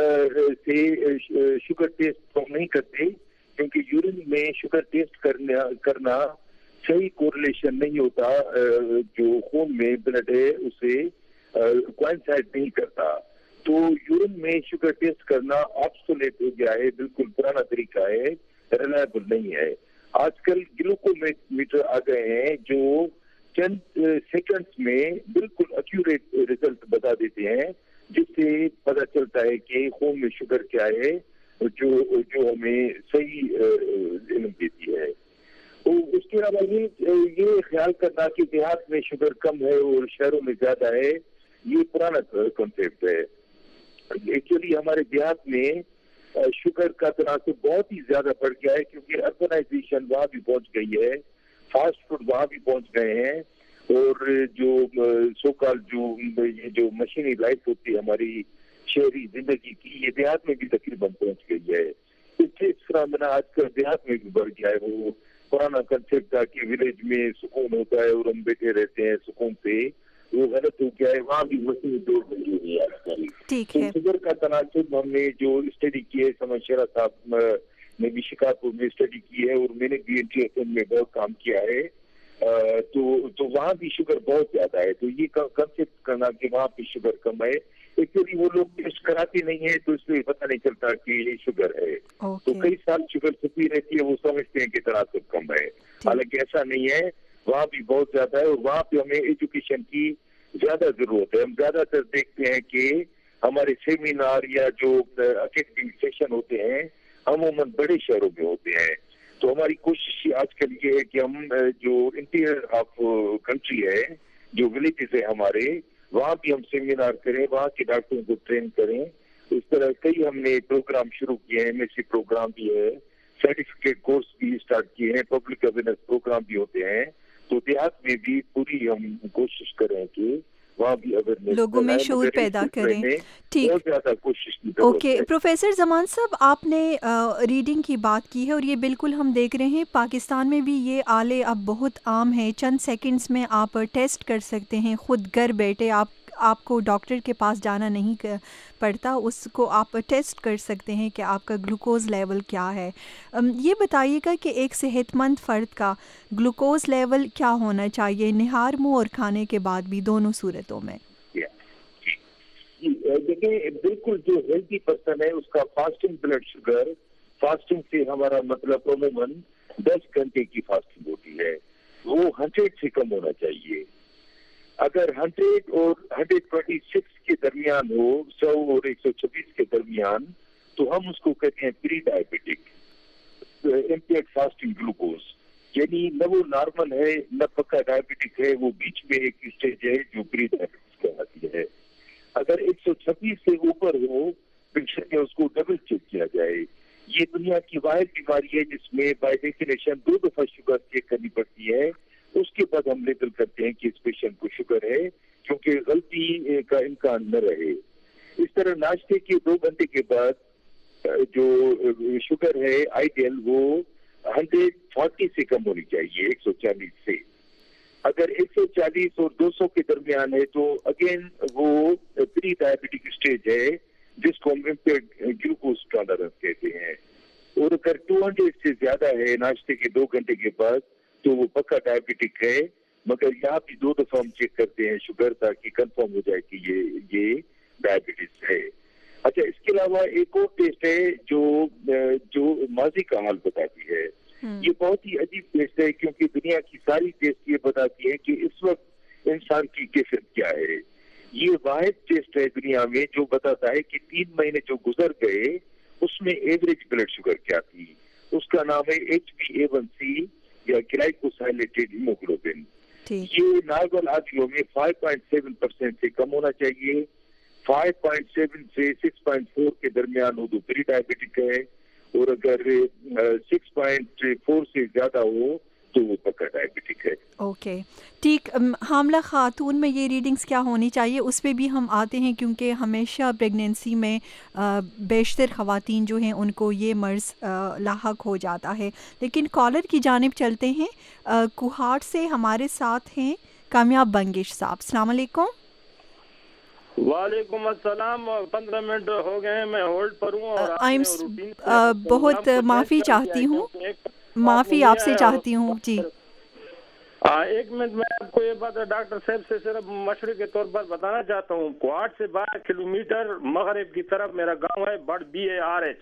سے شوگر ٹیسٹ ہم نہیں کرتے کیونکہ یورین میں شوگر ٹیسٹ کرنا کرنا صحیح کوریلیشن نہیں ہوتا. جو خون میں بلڈ ہے اسے کوائنسائڈ نہیں کرتا. تو یورین میں شوگر ٹیسٹ کرنا آبسولیٹ ہو گیا ہے، بالکل پرانا طریقہ ہے، ریلائبل نہیں ہے. آج کل گلوکو میٹر آ گئے ہیں جو چند سیکنڈز میں بالکل ایکوریٹ ریزلٹ بتا دیتے ہیں، جس سے پتہ چلتا ہے کہ خون میں شوگر کیا ہے، جو جو ہمیں صحیح علم دیتی ہے. اس کے علاوہ یہ یہ خیال کرنا کہ دیہات میں شوگر کم ہے اور شہروں میں زیادہ ہے، یہ پرانا کنسیپٹ ہے. ایکچولی ہمارے دیہات میں شوگر کا تناسب بہت ہی زیادہ بڑھ گیا ہے کیونکہ اربنائزیشن وہاں بھی پہنچ گئی ہے، فاسٹ فوڈ وہاں بھی پہنچ گئے ہیں، اور جو سو کال جو یہ جو مشینی لائف ہوتی ہے ہماری شہری زندگی کی، یہ دیہات میں بھی تقریباً پہنچ گئی ہے. اس طرح میں آج کل دیہات میں بھی بڑھ گیا ہے. وہ پرانا کنسیپٹ تھا کہ ولیج میں سکون ہوتا ہے اور ہم بیٹھے رہتے ہیں سکون پہ، وہ غلط ہو گیا ہے. وہاں بھی وسیع دور بنی ہوئی ہے آج کل. شوگر کا تناسب ہم نے جو اسٹڈی کی ہے، سمجھ شیرا صاحب نے بھی شکارپور میں اسٹڈی کی ہے اور میں نے بھی این ٹی ایس ایم میں بہت کام کیا ہے، تو تو وہاں بھی شوگر بہت زیادہ ہے. تو یہ کنسیپٹ کرنا کہ وہاں پہ شوگر کم ہے، ایکچولی وہ لوگ ٹیسٹ کراتے نہیں ہیں تو اس لیے پتہ نہیں چلتا کہ یہ شوگر ہے. تو کئی سال شوگر چھپی رہتی ہے، وہ سمجھتے ہیں کہ تناسب کم ہے، حالانکہ ایسا نہیں ہے. وہاں بھی بہت زیادہ ہے اور وہاں پہ ہمیں ایجوکیشن کی زیادہ ضرورت ہے. ہم زیادہ تر دیکھتے ہیں کہ ہمارے سیمینار یا جو اکیڈمک سیشن ہوتے ہیں عموماً بڑے شہروں میں ہوتے ہیں. تو ہماری کوشش آج کل یہ ہے کہ ہم جو انٹیریئر آف کنٹری ہے، جو ولیجز ہے ہمارے، وہاں بھی ہم سیمینار کریں، وہاں کے ڈاکٹروں کو ٹرین کریں. اس طرح کئی ہم نے پروگرام شروع کیے ہیں، ایم ایس سی پروگرام بھی ہے، सर्टिफिकेट कोर्स भी स्टार्ट किए हैं, पब्लिक अवेयरनेस प्रोग्राम भी होते हैं, तो देहात में भी पूरी हम कोशिश करें कि वहाँ भी अवेयरनेस लोगों में शऊर पैदा करें। ठीक, बहुत ज़्यादा कोशिश की ओके okay. प्रोफेसर जमान साहब, आपने रीडिंग की बात की है और ये बिल्कुल हम देख रहे हैं पाकिस्तान में भी ये आले अब बहुत आम है। चंद सेकंड्स में आप टेस्ट कर सकते हैं खुद घर बैठे, आप आपको डॉक्टर के पास जाना नहीं पड़ता, उसको आप टेस्ट कर सकते हैं कि आपका ग्लूकोज़ लेवल क्या है। ये बताइएगा कि एक सेहतमंद फ़र्द का ग्लूकोज़ लेवल क्या होना चाहिए निहार मुँह और खाने के बाद भी, दोनों सूरतों में? देखिए, बिल्कुल जो हेल्थी पर्सन है उसका फास्टिंग ब्लड शुगर, फास्टिंग से हमारा मतलब अमूमन दस घंटे की फास्टिंग होती है, वो हंड्रेड से कम होना चाहिए। अगर हंड्रेड और हंड्रेड ट्वेंटी सिक्स के दरमियान हो, सौ और एक सौ छब्बीस के दरमियान, तो हम उसको कहते हैं prediabetic, impaired fasting glucose, यानी न वो नॉर्मल है न पक्का डायबिटिक है, वो बीच में एक स्टेज है जो प्री डायबिटिक कहलाती है। अगर एक सौ छब्बीस से ऊपर हो बेशक उसको डबल चेक किया जाए। ये दुनिया की वाहिद बीमारी है जिसमें बाय डेफिनेशन दो दफा शुगर चेक करनी पड़ती है, उसके बाद हम लेबल करते हैं कि इस पेशेंट को शुगर है, क्योंकि गलती का इम्कान न रहे। इस तरह नाश्ते के दो घंटे के बाद जो शुगर है आइडियल वो हंड्रेड फोर्टी से कम होनी चाहिए, एक सौ चालीस से। अगर एक सौ चालीस और दो सौ के दरमियान है तो अगेन वो प्री डायबिटिक स्टेज है जिसको हम इम्पेयर्ड ग्लूकोज टॉलरेंस कहते हैं। और अगर दो सौ से ज्यादा है नाश्ते के दो घंटे के बाद तो वो पक्का डायबिटिक है, मगर यहाँ भी दो दफा हम चेक करते हैं शुगर ताकि कंफर्म हो जाए कि ये ये डायबिटीज है। अच्छा, इसके अलावा एक और टेस्ट है जो जो माजी का हाल बताती है। ये बहुत ही अजीब टेस्ट है क्योंकि दुनिया की सारी टेस्ट ये बताती है कि इस वक्त इंसान की कैफियत क्या है। ये वाहिद टेस्ट है दुनिया में जो बताता है कि तीन महीने जो गुजर गए उसमें एवरेज ब्लड शुगर क्या थी। उसका नाम है H B A one C या ग्लाइकोसाइलेटेड हीमोग्लोबिन। ये नॉर्मल आदमियों में फाइव पॉइंट सेवन परसेंट से कम होना चाहिए, फाइव पॉइंट सेवन से सिक्स पॉइंट फोर के दरमियान हो तो प्री डायबिटिक है, और अगर सिक्स पॉइंट फोर से ज्यादा हो तो वो पक्का डायबिटिक है। Okay okay. ठीक, हामला खातून में ये रीडिंग्स क्या होनी चाहिए उस पर भी हम आते हैं, क्योंकि हमेशा प्रेगनेंसी में बेशतर ख़वातीन जो हैं उनको ये मर्ज़ लाहक हो जाता है। लेकिन कॉलर की जानिब चलते हैं, कुहाट से हमारे साथ हैं कामयाब बंगिश साहब। अस्सलाम वालेकुम। वालेकुम अस्सलाम। पंद्रह मिनट हो गए मैं होल्ड पर हूँ और आई एम बहुत माफ़ी चाहती हूँ, माफ़ी आपसे चाहती हूँ जी। हाँ, एक मिनट मैं आपको ये बात डॉक्टर साहब से सिर्फ मशवरे के तौर पर बताना चाहता हूँ। कुहाट से बारह किलोमीटर मगरब की तरफ मेरा गांव है बड़ बी ए आर एच,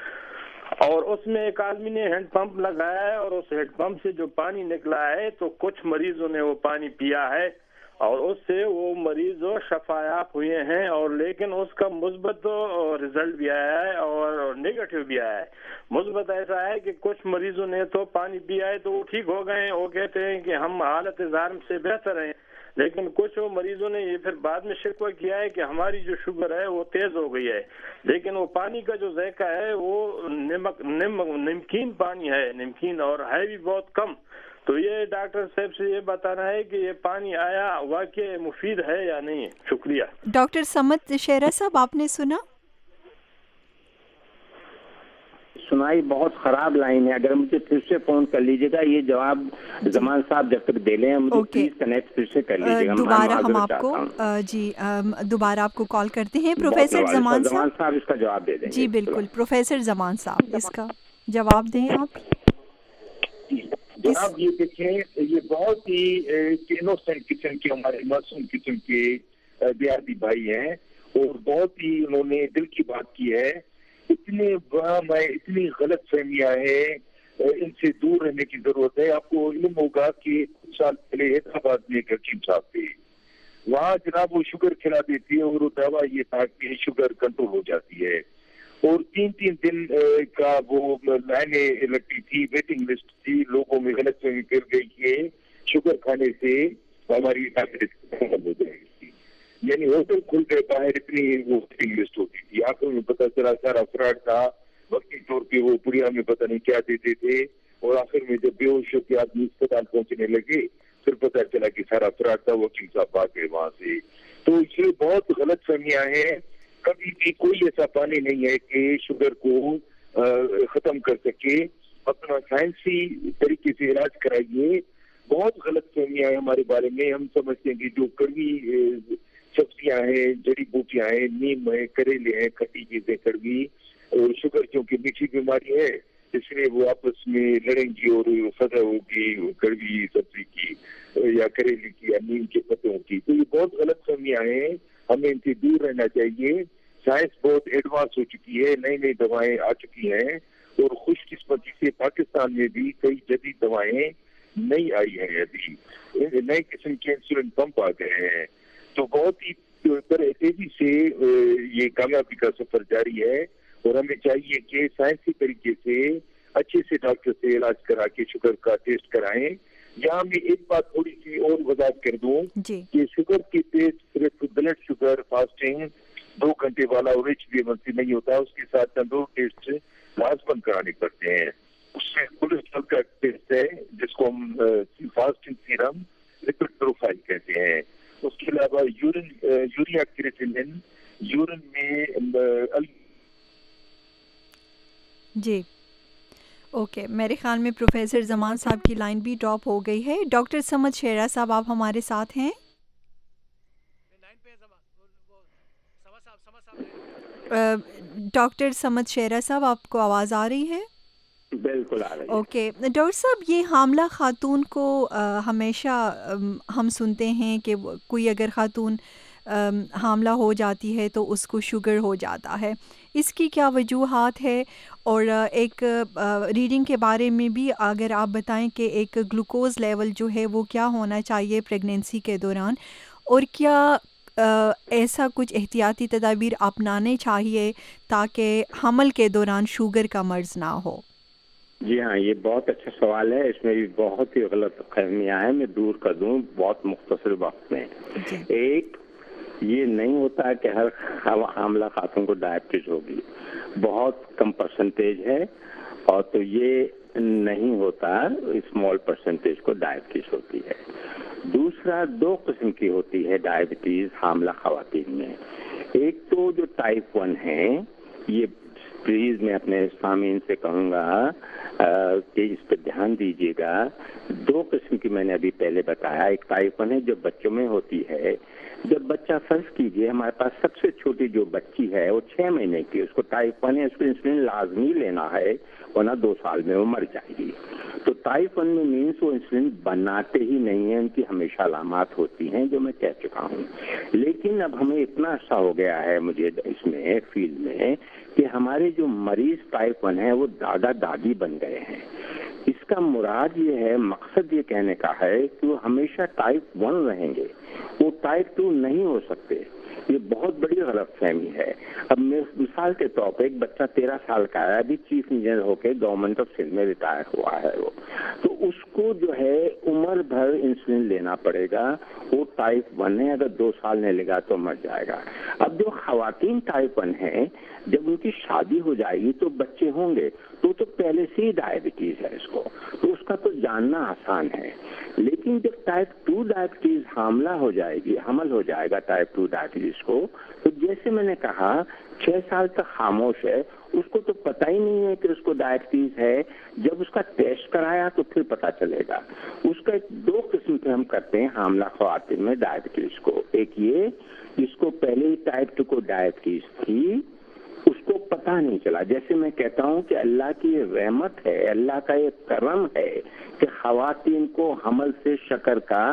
और उसमें एक आदमी ने हैंड पंप लगाया है और उस हैंड पंप से जो पानी निकला है तो कुछ मरीजों ने वो पानी पिया है और उससे वो मरीज शफायाब हुए हैं, और लेकिन उसका मुस्बत रिजल्ट भी आया है और नेगेटिव भी आया है। मुस्बत ऐसा है कि कुछ मरीजों ने तो पानी पिया है तो वो ठीक हो गए हैं, वो कहते हैं कि हम हालत ज़ारम से बेहतर हैं, लेकिन कुछ वो मरीजों ने ये फिर बाद में शिकवा किया है कि हमारी जो शुगर है वो तेज हो गई है, लेकिन वो पानी का जो जायका है वो नमक नमकीन पानी है, नमकीन, और है भी बहुत कम। तो ये डॉक्टर साहब से ये बताना है कि ये पानी आया वाकई मुफीद है या नहीं। शुक्रिया। डॉक्टर समद शेरा साहब, आपने सुना? सुनाई बहुत खराब लाइन है, अगर मुझे फिर से फोन कर लीजिएगा। ये जवाब जमान साहब जब तक दे लें मुझे okay. प्लीज कनेक्ट फिर से कर लीजिएगा। दोबारा हम आपको जी दोबारा आपको कॉल करते हैं। प्रोफेसर जमान जमान साहब इसका जवाब दे दें। जी बिल्कुल, प्रोफेसर जमान साहब इसका जवाब दें आप। जनाब ये देखें, ये बहुत ही इनोसेंट किस्म के हमारे मासूम किस्म के देहाती भाई हैं और बहुत ही उन्होंने दिल की बात की है। इतने वहम है, इतनी गलत फहमियाँ हैं, इनसे दूर रहने की जरूरत है। आपको इल्म होगा कि कुछ साल पहले हैदराबाद में एक हकीम साहब थे, वहाँ जनाब वो शुगर खिला देती है और वो दवा ये था कि शुगर कंट्रोल हो जाती है, और तीन तीन दिन का वो लाइनें लगती थी, वेटिंग लिस्ट थी, लोगों में गलत फहमी कर गई कि शुगर खाने से हमारी डायबिटीज खत्म हो जाएगी। यानी होटल खुल गए बाहर, इतनी वो वेटिंग लिस्ट होती थी, आंखों में पता चला सारा फ्रॉड था, وقتی طور پہ وہ پڑیا میں پتہ نہیں کیا دیتے تھے اور آخر میں جب بے ہوش ہو کے آدمی اسپتال پہنچنے لگے پھر پتہ چلا کہ سارا فراڈ تھا، وکیل صاحب بھاگ گئے وہاں سے. تو یہ بہت غلط فہمیاں ہیں. کبھی بھی کوئی ایسا پانی نہیں ہے کہ شوگر کو ختم کر سکے. اپنا سائنسی طریقے سے علاج کرائیے. بہت غلط فہمیاں ہیں ہمارے بارے میں. ہم سمجھتے ہیں کہ جو کڑوی سبزیاں ہیں، جڑی بوٹیاں ہیں، نیم ہے، کریلے ہیں، کھٹی چیزیں کڑوی، اور شوگر کیونکہ میٹھی بیماری ہے اس لیے وہ آپس میں لڑیں گی اور سزا ہوگی کڑوی سبزی کی یا کریلے کی یا نیم کے پتوں کی. تو یہ بہت غلط فہمیاں ہیں، ہمیں ان سے دور رہنا چاہیے. سائنس بہت ایڈوانس ہو چکی ہے، نئی نئی دوائیں آ چکی ہیں اور خوش قسمتی سے پاکستان میں بھی کئی جدید دوائیں نئی آئی ہیں. ابھی نئے قسم کے انسولین پمپ آ گئے ہیں. تو بہت ہی تیزی سے یہ کامیابی کا سفر جاری ہے اور ہمیں چاہیے کہ سائنسی طریقے سے اچھے سے ڈاکٹر سے علاج کرا کے شوگر کا ٹیسٹ کرائیں. یہاں میں ایک بات تھوڑی سی اور وضاحت کر دوں کہ شوگر کی ٹیسٹ صرف بلڈ شوگر فاسٹنگ دو گھنٹے والا اور ایچ بی اے سی نہیں ہوتا، اس کے ساتھ چند دو ٹیسٹ لازمن کرانے پڑتے ہیں. اس سے کولیسٹرول کا ٹیسٹ ہے جس کو ہم فاسٹنگ سیرم لپڈ پروفائل کہتے ہیں. اس کے علاوہ یورین یوریا کریٹینن یورین میں جی اوکے. میرے خیال میں پروفیسر زمان صاحب کی لائن بھی ڈراپ ہو گئی ہے. ڈاکٹر سمد شیرا صاحب آپ ہمارے ساتھ ہیں؟ ڈاکٹر سمد شیرا صاحب آپ کو آواز آ رہی ہے؟ بالکل آ رہی ہے. اوکے ڈاکٹر صاحب، یہ حاملہ خاتون کو ہمیشہ ہم سنتے ہیں کہ کوئی اگر خاتون حاملہ ہو جاتی ہے تو اس کو شوگر ہو جاتا ہے. اس کی کیا وجوہات ہے؟ اور ایک ریڈنگ کے بارے میں بھی اگر آپ بتائیں کہ ایک گلوکوز لیول جو ہے وہ کیا ہونا چاہیے پریگنینسی کے دوران، اور کیا ایسا کچھ احتیاطی تدابیر اپنانے چاہیے تاکہ حمل کے دوران شوگر کا مرض نہ ہو؟ جی ہاں، یہ بہت اچھا سوال ہے. اس میں بھی بہت ہی غلط فہمیاں ہیں، میں دور کر دوں بہت مختصر وقت میں. ایک، یہ نہیں ہوتا کہ ہر حاملہ خاتون کو ڈائبٹیز ہوگی، بہت کم پرسنٹیج ہے. اور تو یہ نہیں ہوتا، اسمال پرسنٹیج کو ڈائبٹیز ہوتی ہے. دوسرا، دو قسم کی ہوتی ہے ڈائبٹیز حاملہ خواتین میں. ایک تو جو ٹائپ ون ہے، یہ پلیز میں اپنے سامعین سے کہوں گا کہ اس پہ دھیان دیجیے گا. دو قسم کی میں نے ابھی پہلے بتایا. ایک ٹائپ ون ہے جو بچوں میں ہوتی ہے. جب بچہ فرض کیجئے ہمارے پاس سب سے چھوٹی جو بچی ہے وہ چھ مہینے کی، اس کو ٹائپ ون ہے، اس کو انسولین لازمی لینا ہے ورنہ دو سال میں وہ مر جائے گی. تو ٹائپ ون میں مینس وہ انسولین بناتے ہی نہیں ہیں، ان کی ہمیشہ علامات ہوتی ہیں جو میں کہہ چکا ہوں. لیکن اب ہمیں اتنا عرصہ ہو گیا ہے مجھے اس میں فیلڈ میں کہ ہمارے جو مریض ٹائپ ون ہے وہ دادا دادی بن گئے ہیں. اس کا مراد یہ ہے، مقصد یہ کہنے کا ہے کہ وہ ہمیشہ ٹائپ ون رہیں گے، وہ ٹائپ ٹو نہیں ہو سکتے. یہ بہت بڑی غلط فہمی ہے. اب مثال کے طور پہ ایک بچہ تیرہ سال کا ہے، ابھی چیف انجینئر ہو کے گورنمنٹ آف سندھ میں ریٹائر ہوا ہے، وہ تو اس کو جو ہے عمر بھر انسولین لینا پڑے گا. وہ ٹائپ ون ہے، اگر دو سال نہیں لے گا تو مر جائے گا. اب جو خواتین ٹائپ ون ہیں، جب ان کی شادی ہو جائے گی تو بچے ہوں گے تو تو پہلے سے ہی ڈائبٹیز ہے اس کو، تو اس کا تو جاننا آسان ہے. لیکن جب ٹائپ ٹو ڈائبٹیز حاملہ ہو جائے گی، حمل ہو جائے گا ٹائپ ٹو ڈائبٹیز کو، تو جیسے میں نے کہا چھ سال تک خاموش ہے، اس کو تو پتہ ہی نہیں ہے کہ اس کو ڈائبٹیز ہے. جب اس کا ٹیسٹ کرایا تو پھر پتہ چلے گا. اس کا ایک دو قسم کے ہم کرتے ہیں حاملہ خواتین میں ڈائبٹیز کو. ایک یہ جس کو پہلے ہی ٹائپ ٹو کو ڈائبٹیز تھی، اس کو پتہ نہیں چلا. جیسے میں کہتا ہوں کہ اللہ کی رحمت ہے، اللہ کا یہ کرم ہے کہ خواتین کو حمل سے شکر کا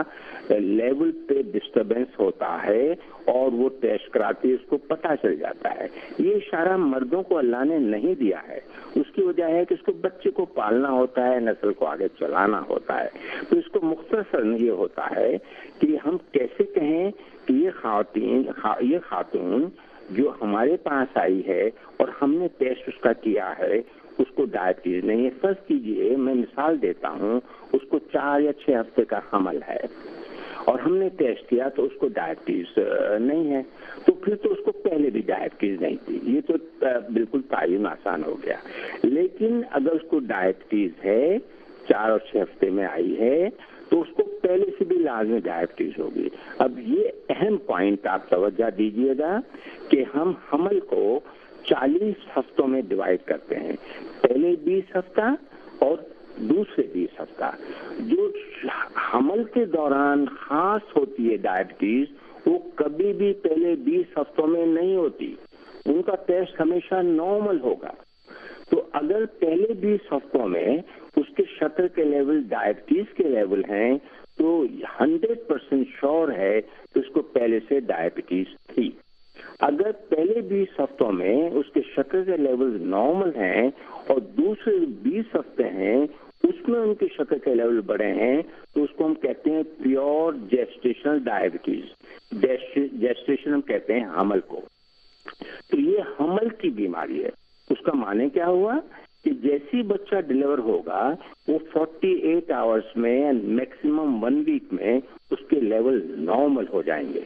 لیول پہ ڈسٹربنس ہوتا ہے اور وہ ٹیسٹ کراتی، اس کو پتہ چل جاتا ہے. یہ اشارہ مردوں کو اللہ نے نہیں دیا ہے. اس کی وجہ ہے کہ اس کو بچے کو پالنا ہوتا ہے، نسل کو آگے چلانا ہوتا ہے. تو اس کو مختصر یہ ہوتا ہے کہ ہم کیسے کہیں کہ یہ خواتین یہ خاتون جو ہمارے پاس آئی ہے اور ہم نے ٹیسٹ اس کا کیا ہے، اس کو ڈائبٹیز نہیں ہے. فرض کیجئے، میں مثال دیتا ہوں، اس کو چار یا چھ ہفتے کا حمل ہے اور ہم نے ٹیسٹ کیا تو اس کو ڈائبٹیز نہیں ہے، تو پھر تو اس کو پہلے بھی ڈائبٹیز نہیں تھی، یہ تو بالکل تعین آسان ہو گیا. لیکن اگر اس کو ڈائبٹیز ہے، چار اور چھ ہفتے میں آئی ہے، تو اس کو پہلے سے بھی لازمی ڈائبٹیز ہوگی. اب یہ اہم پوائنٹ آپ توجہ دیجیے گا کہ ہم حمل کو چالیس ہفتوں میں ڈیوائڈ کرتے ہیں، پہلے بیس ہفتہ اور دوسرے بیس ہفتہ. جو حمل کے دوران خاص ہوتی ہے ڈائبٹیز، وہ کبھی بھی پہلے بیس ہفتوں میں نہیں ہوتی، ان کا ٹیسٹ ہمیشہ نارمل ہوگا. تو اگر پہلے بیس ہفتوں میں اس کے شکر کے لیول ڈائبٹیز کے لیول ہیں تو ہنڈریڈ پرسینٹ شور ہے کہ اس کو پہلے سے ڈائبٹیز تھی. اگر پہلے بیس ہفتوں میں اس کے شکر کے لیول نارمل ہیں اور دوسرے بیس ہفتے ہیں اس میں ان کے شکر کے لیول بڑے ہیں تو اس کو ہم کہتے ہیں پیور جیسٹیشنل ڈائبٹیز. جیسٹیشن ہم کہتے ہیں حمل کو. تو یہ حمل کی بیماری ہے. اس کا معنی کیا ہوا کہ جیسی بچہ ڈیلیور ہوگا وہ فورٹی ایٹ آورس میں میکسیمم ون ویک میں اس کے لیول نارمل ہو جائیں گے.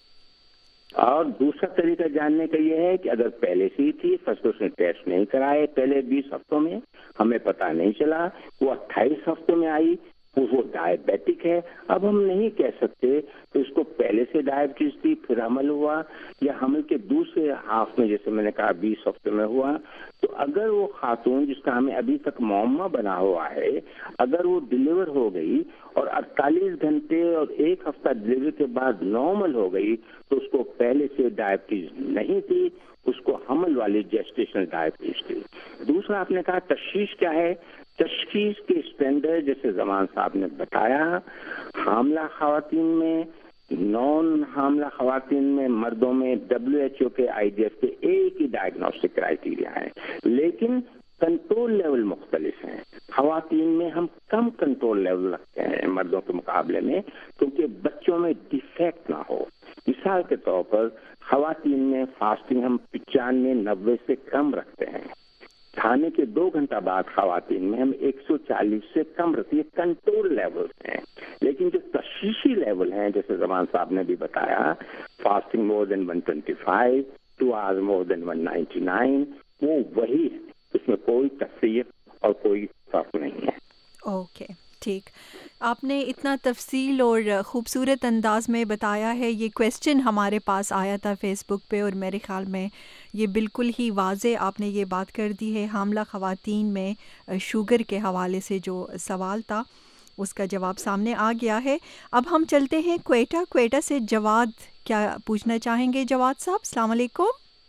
اور دوسرا طریقہ جاننے کا یہ ہے کہ اگر پہلے سے ہی تھی، فرسٹ اس نے ٹیسٹ نہیں کرائے پہلے بیس ہفتوں میں، ہمیں پتہ نہیں چلا، وہ اٹھائیس ہفتوں میں آئی، وہ ڈائبیٹک ہے. اب ہم نہیں کہہ سکتے کہ اس کو پہلے سے ڈائبٹیز تھی پھر حمل ہوا، یا حمل کے دوسرے ہاف میں جیسے میں نے کہا بیس ہفتے میں ہوا. تو اگر وہ خاتون جس کا ہمیں ابھی تک معمہ بنا ہوا ہے، اگر وہ ڈلیور ہو گئی اور اڑتالیس گھنٹے اور ایک ہفتہ ڈلیوری کے بعد نارمل ہو گئی تو اس کو پہلے سے ڈائبٹیز نہیں تھی، اس کو حمل والی جیسٹیشنل ڈائبٹیز تھی. دوسرا آپ نے کہا تشخیص کیا ہے. تشخیص کے اسٹینڈرڈ جیسے زمان صاحب نے بتایا، حاملہ خواتین میں، نان حاملہ خواتین میں، مردوں میں ڈبلیو ایچ او کے آئی ڈی ایف کے ایک ہی ڈائگنوسٹک کرائیٹیریا ہے، لیکن کنٹرول لیول مختلف ہیں. خواتین میں ہم کم کنٹرول لیول رکھتے ہیں مردوں کے مقابلے میں کیونکہ بچوں میں ڈیفیکٹ نہ ہو. مثال کے طور پر خواتین میں فاسٹنگ ہم پچانوے نوے سے کم رکھتے ہیں، کھانے کے دو گھنٹہ بعد خواتین میں ہم ایک سو چالیس سے کم رکھتے ہیں. کنٹرول لیول ہیں. لیکن جو تشخیصی لیول ہیں جیسے زمان صاحب نے بھی بتایا، fasting more than one twenty five, two hours more than one ninety nine, وہ وہی ہے، اس میں کوئی تفریق اور کوئی فرق نہیں ہے. اوکے ٹھیک. آپ نے اتنا تفصیل اور خوبصورت انداز میں بتایا ہے. یہ کویسچن ہمارے پاس آیا تھا فیس بک پہ اور میرے خیال میں یہ بالکل ہی واضح آپ نے یہ بات کر دی ہے. حاملہ خواتین میں شوگر کے حوالے سے جو سوال تھا اس کا جواب سامنے آ گیا ہے. اب ہم چلتے ہیں کوئٹہ. کوئٹہ سے جواد کیا پوچھنا چاہیں گے؟ جواد صاحب السلام علیکم.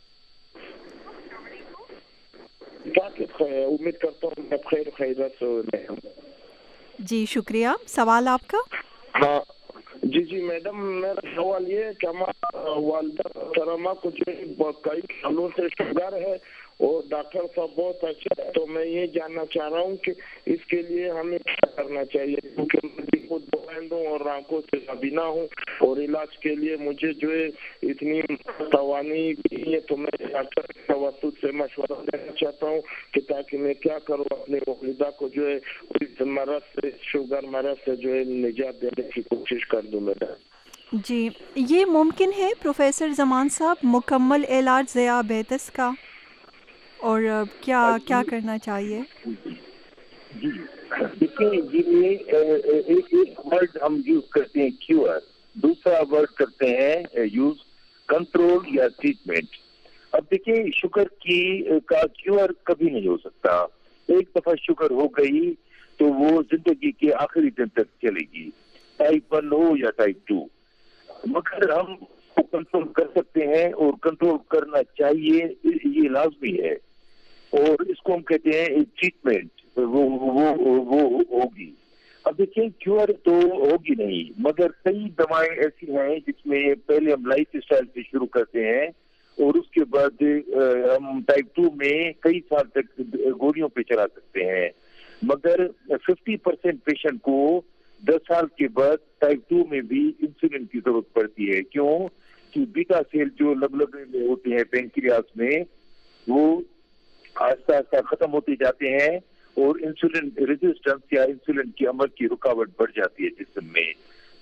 امید کرتا ہوں میں بخیر خیریت سے ہوں. جی شکریہ. سوال آپ کا؟ ہاں جی جی میڈم، میرا سوال یہ ہے کہ ہمارا والدہ محترمہ کو جو کئی سالوں سے شوگر ہے اور ڈاکٹر صاحب بہت اچھا ہے، تو میں یہ جاننا چاہ رہا ہوں کہ اس کے لیے ہمیں کیا کرنا چاہیے، کیونکہ میں خود بلند ہوں اور آنکھوں سے نابینا ہوں اور علاج کے لیے مجھے جو ہے اتنی توانائی نہیں ہے، تو میں ڈاکٹر کے توسط سے مشورہ دینا چاہتا ہوں کہ تاکہ میں کیا کروں اپنی والدہ کو جو ہے اس مرض سے، شوگر مرض سے جو ہے نجات دینے کی کوشش کر دوں میڈم. جی یہ ممکن ہے پروفیسر زمان صاحب مکمل علاج ذیابیطس کا، اور کیا کیا کرنا چاہیے؟ جی دیکھیے، یہ ایک ورڈ ہم یوز کرتے ہیں کیور، دوسرا ورڈ کرتے ہیں یوز کنٹرول یا ٹریٹمنٹ. اب دیکھیے شوگر کی کا کیور کبھی نہیں ہو سکتا. ایک دفعہ شوگر ہو گئی تو وہ زندگی کے آخری دن تک چلے گی، ٹائپ ون ہو یا ٹائپ ٹو. مگر ہم کو کنٹرول کر سکتے ہیں اور کنٹرول کرنا چاہیے، یہ لازمی ہے. اور اس کو ہم کہتے ہیں ٹریٹمنٹ، وہ وہ ہوگی. اب دیکھیں کیور تو ہوگی نہیں، مگر کئی دوائیں ایسی ہیں جس میں پہلے ہم لائف اسٹائل سے شروع کرتے ہیں اور اس کے بعد ہم ٹائپ ٹو میں کئی سال تک گولیوں پہ چلا سکتے ہیں. مگر ففٹی پرسینٹ پیشنٹ کو دس سال کے بعد ٹائپ ٹو میں بھی انسولین کی ضرورت پڑتی ہے. کیوں کہ بیٹا سیل جو لبلبے میں ہوتے ہیں پینکریاس میں، وہ آہستہ آہستہ ختم ہوتے جاتے ہیں اور انسولین ریزسٹنس یا انسولین کی عمل کی رکاوٹ بڑھ جاتی ہے جسم میں.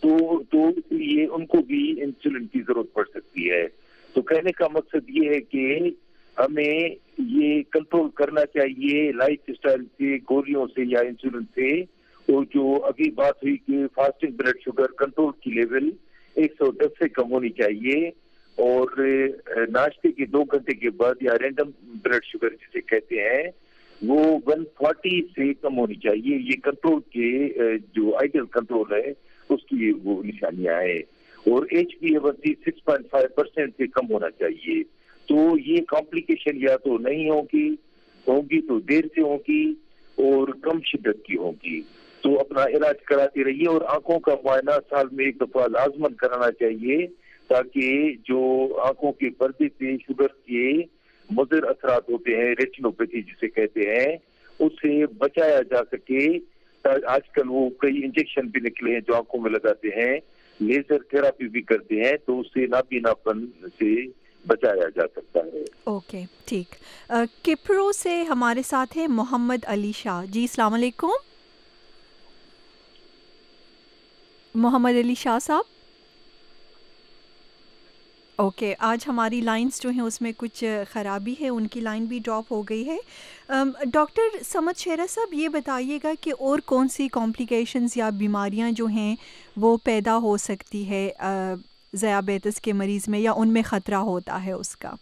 تو تو اس لیے ان کو بھی انسولین کی ضرورت پڑ سکتی ہے. تو کہنے کا مقصد یہ ہے کہ ہمیں یہ کنٹرول کرنا چاہیے لائف اسٹائل سے, گولیوں سے یا انسولین سے. اور جو ابھی بات ہوئی کہ فاسٹنگ بلڈ شوگر کنٹرول کی لیول ایک سو دس سے کم ہونی چاہیے, اور ناشتے کے دو گھنٹے کے بعد یا رینڈم بلڈ شوگر جسے کہتے ہیں وہ ون فورٹی سے کم ہونی چاہیے. یہ کنٹرول کے جو آئیڈیل کنٹرول ہے اس کی وہ نشانیاں ہیں. اور H B A one C six point five percent سے کم ہونا چاہیے. تو یہ کمپلیکیشن یا تو نہیں ہوگی ہوگی تو دیر سے ہوگی اور کم شدت کی ہوگی. تو اپنا علاج کراتے رہیے, اور آنکھوں کا معائنہ سال میں ایک دفعہ لازمن کرانا چاہیے تاکہ جو آنکھوں کے پردے پہ شوگر کے مضر اثرات ہوتے ہیں, ریٹینوپیتھی جسے کہتے ہیں, اس سے بچایا جا سکے. آج کل وہ کئی انجیکشن بھی نکلے ہیں جو آنکھوں میں لگاتے ہیں, لیزر تھراپی بھی کرتے ہیں, تو اس سے نابیناپن سے بچایا جا سکتا ہے. اوکے ٹھیک. کپرو سے ہمارے ساتھ ہیں محمد علی شاہ. جی السلام علیکم محمد علی شاہ صاحب. اوکے okay, آج ہماری لائنز جو ہیں اس میں کچھ خرابی ہے, ان کی لائن بھی ڈراپ ہو گئی ہے. ڈاکٹر سمد شہرہ صاحب یہ بتائیے گا کہ اور کون سی کمپلیکیشنز یا بیماریاں جو ہیں وہ پیدا ہو سکتی ہے ذیابیطس کے مریض میں, یا ان میں خطرہ ہوتا ہے اس کا؟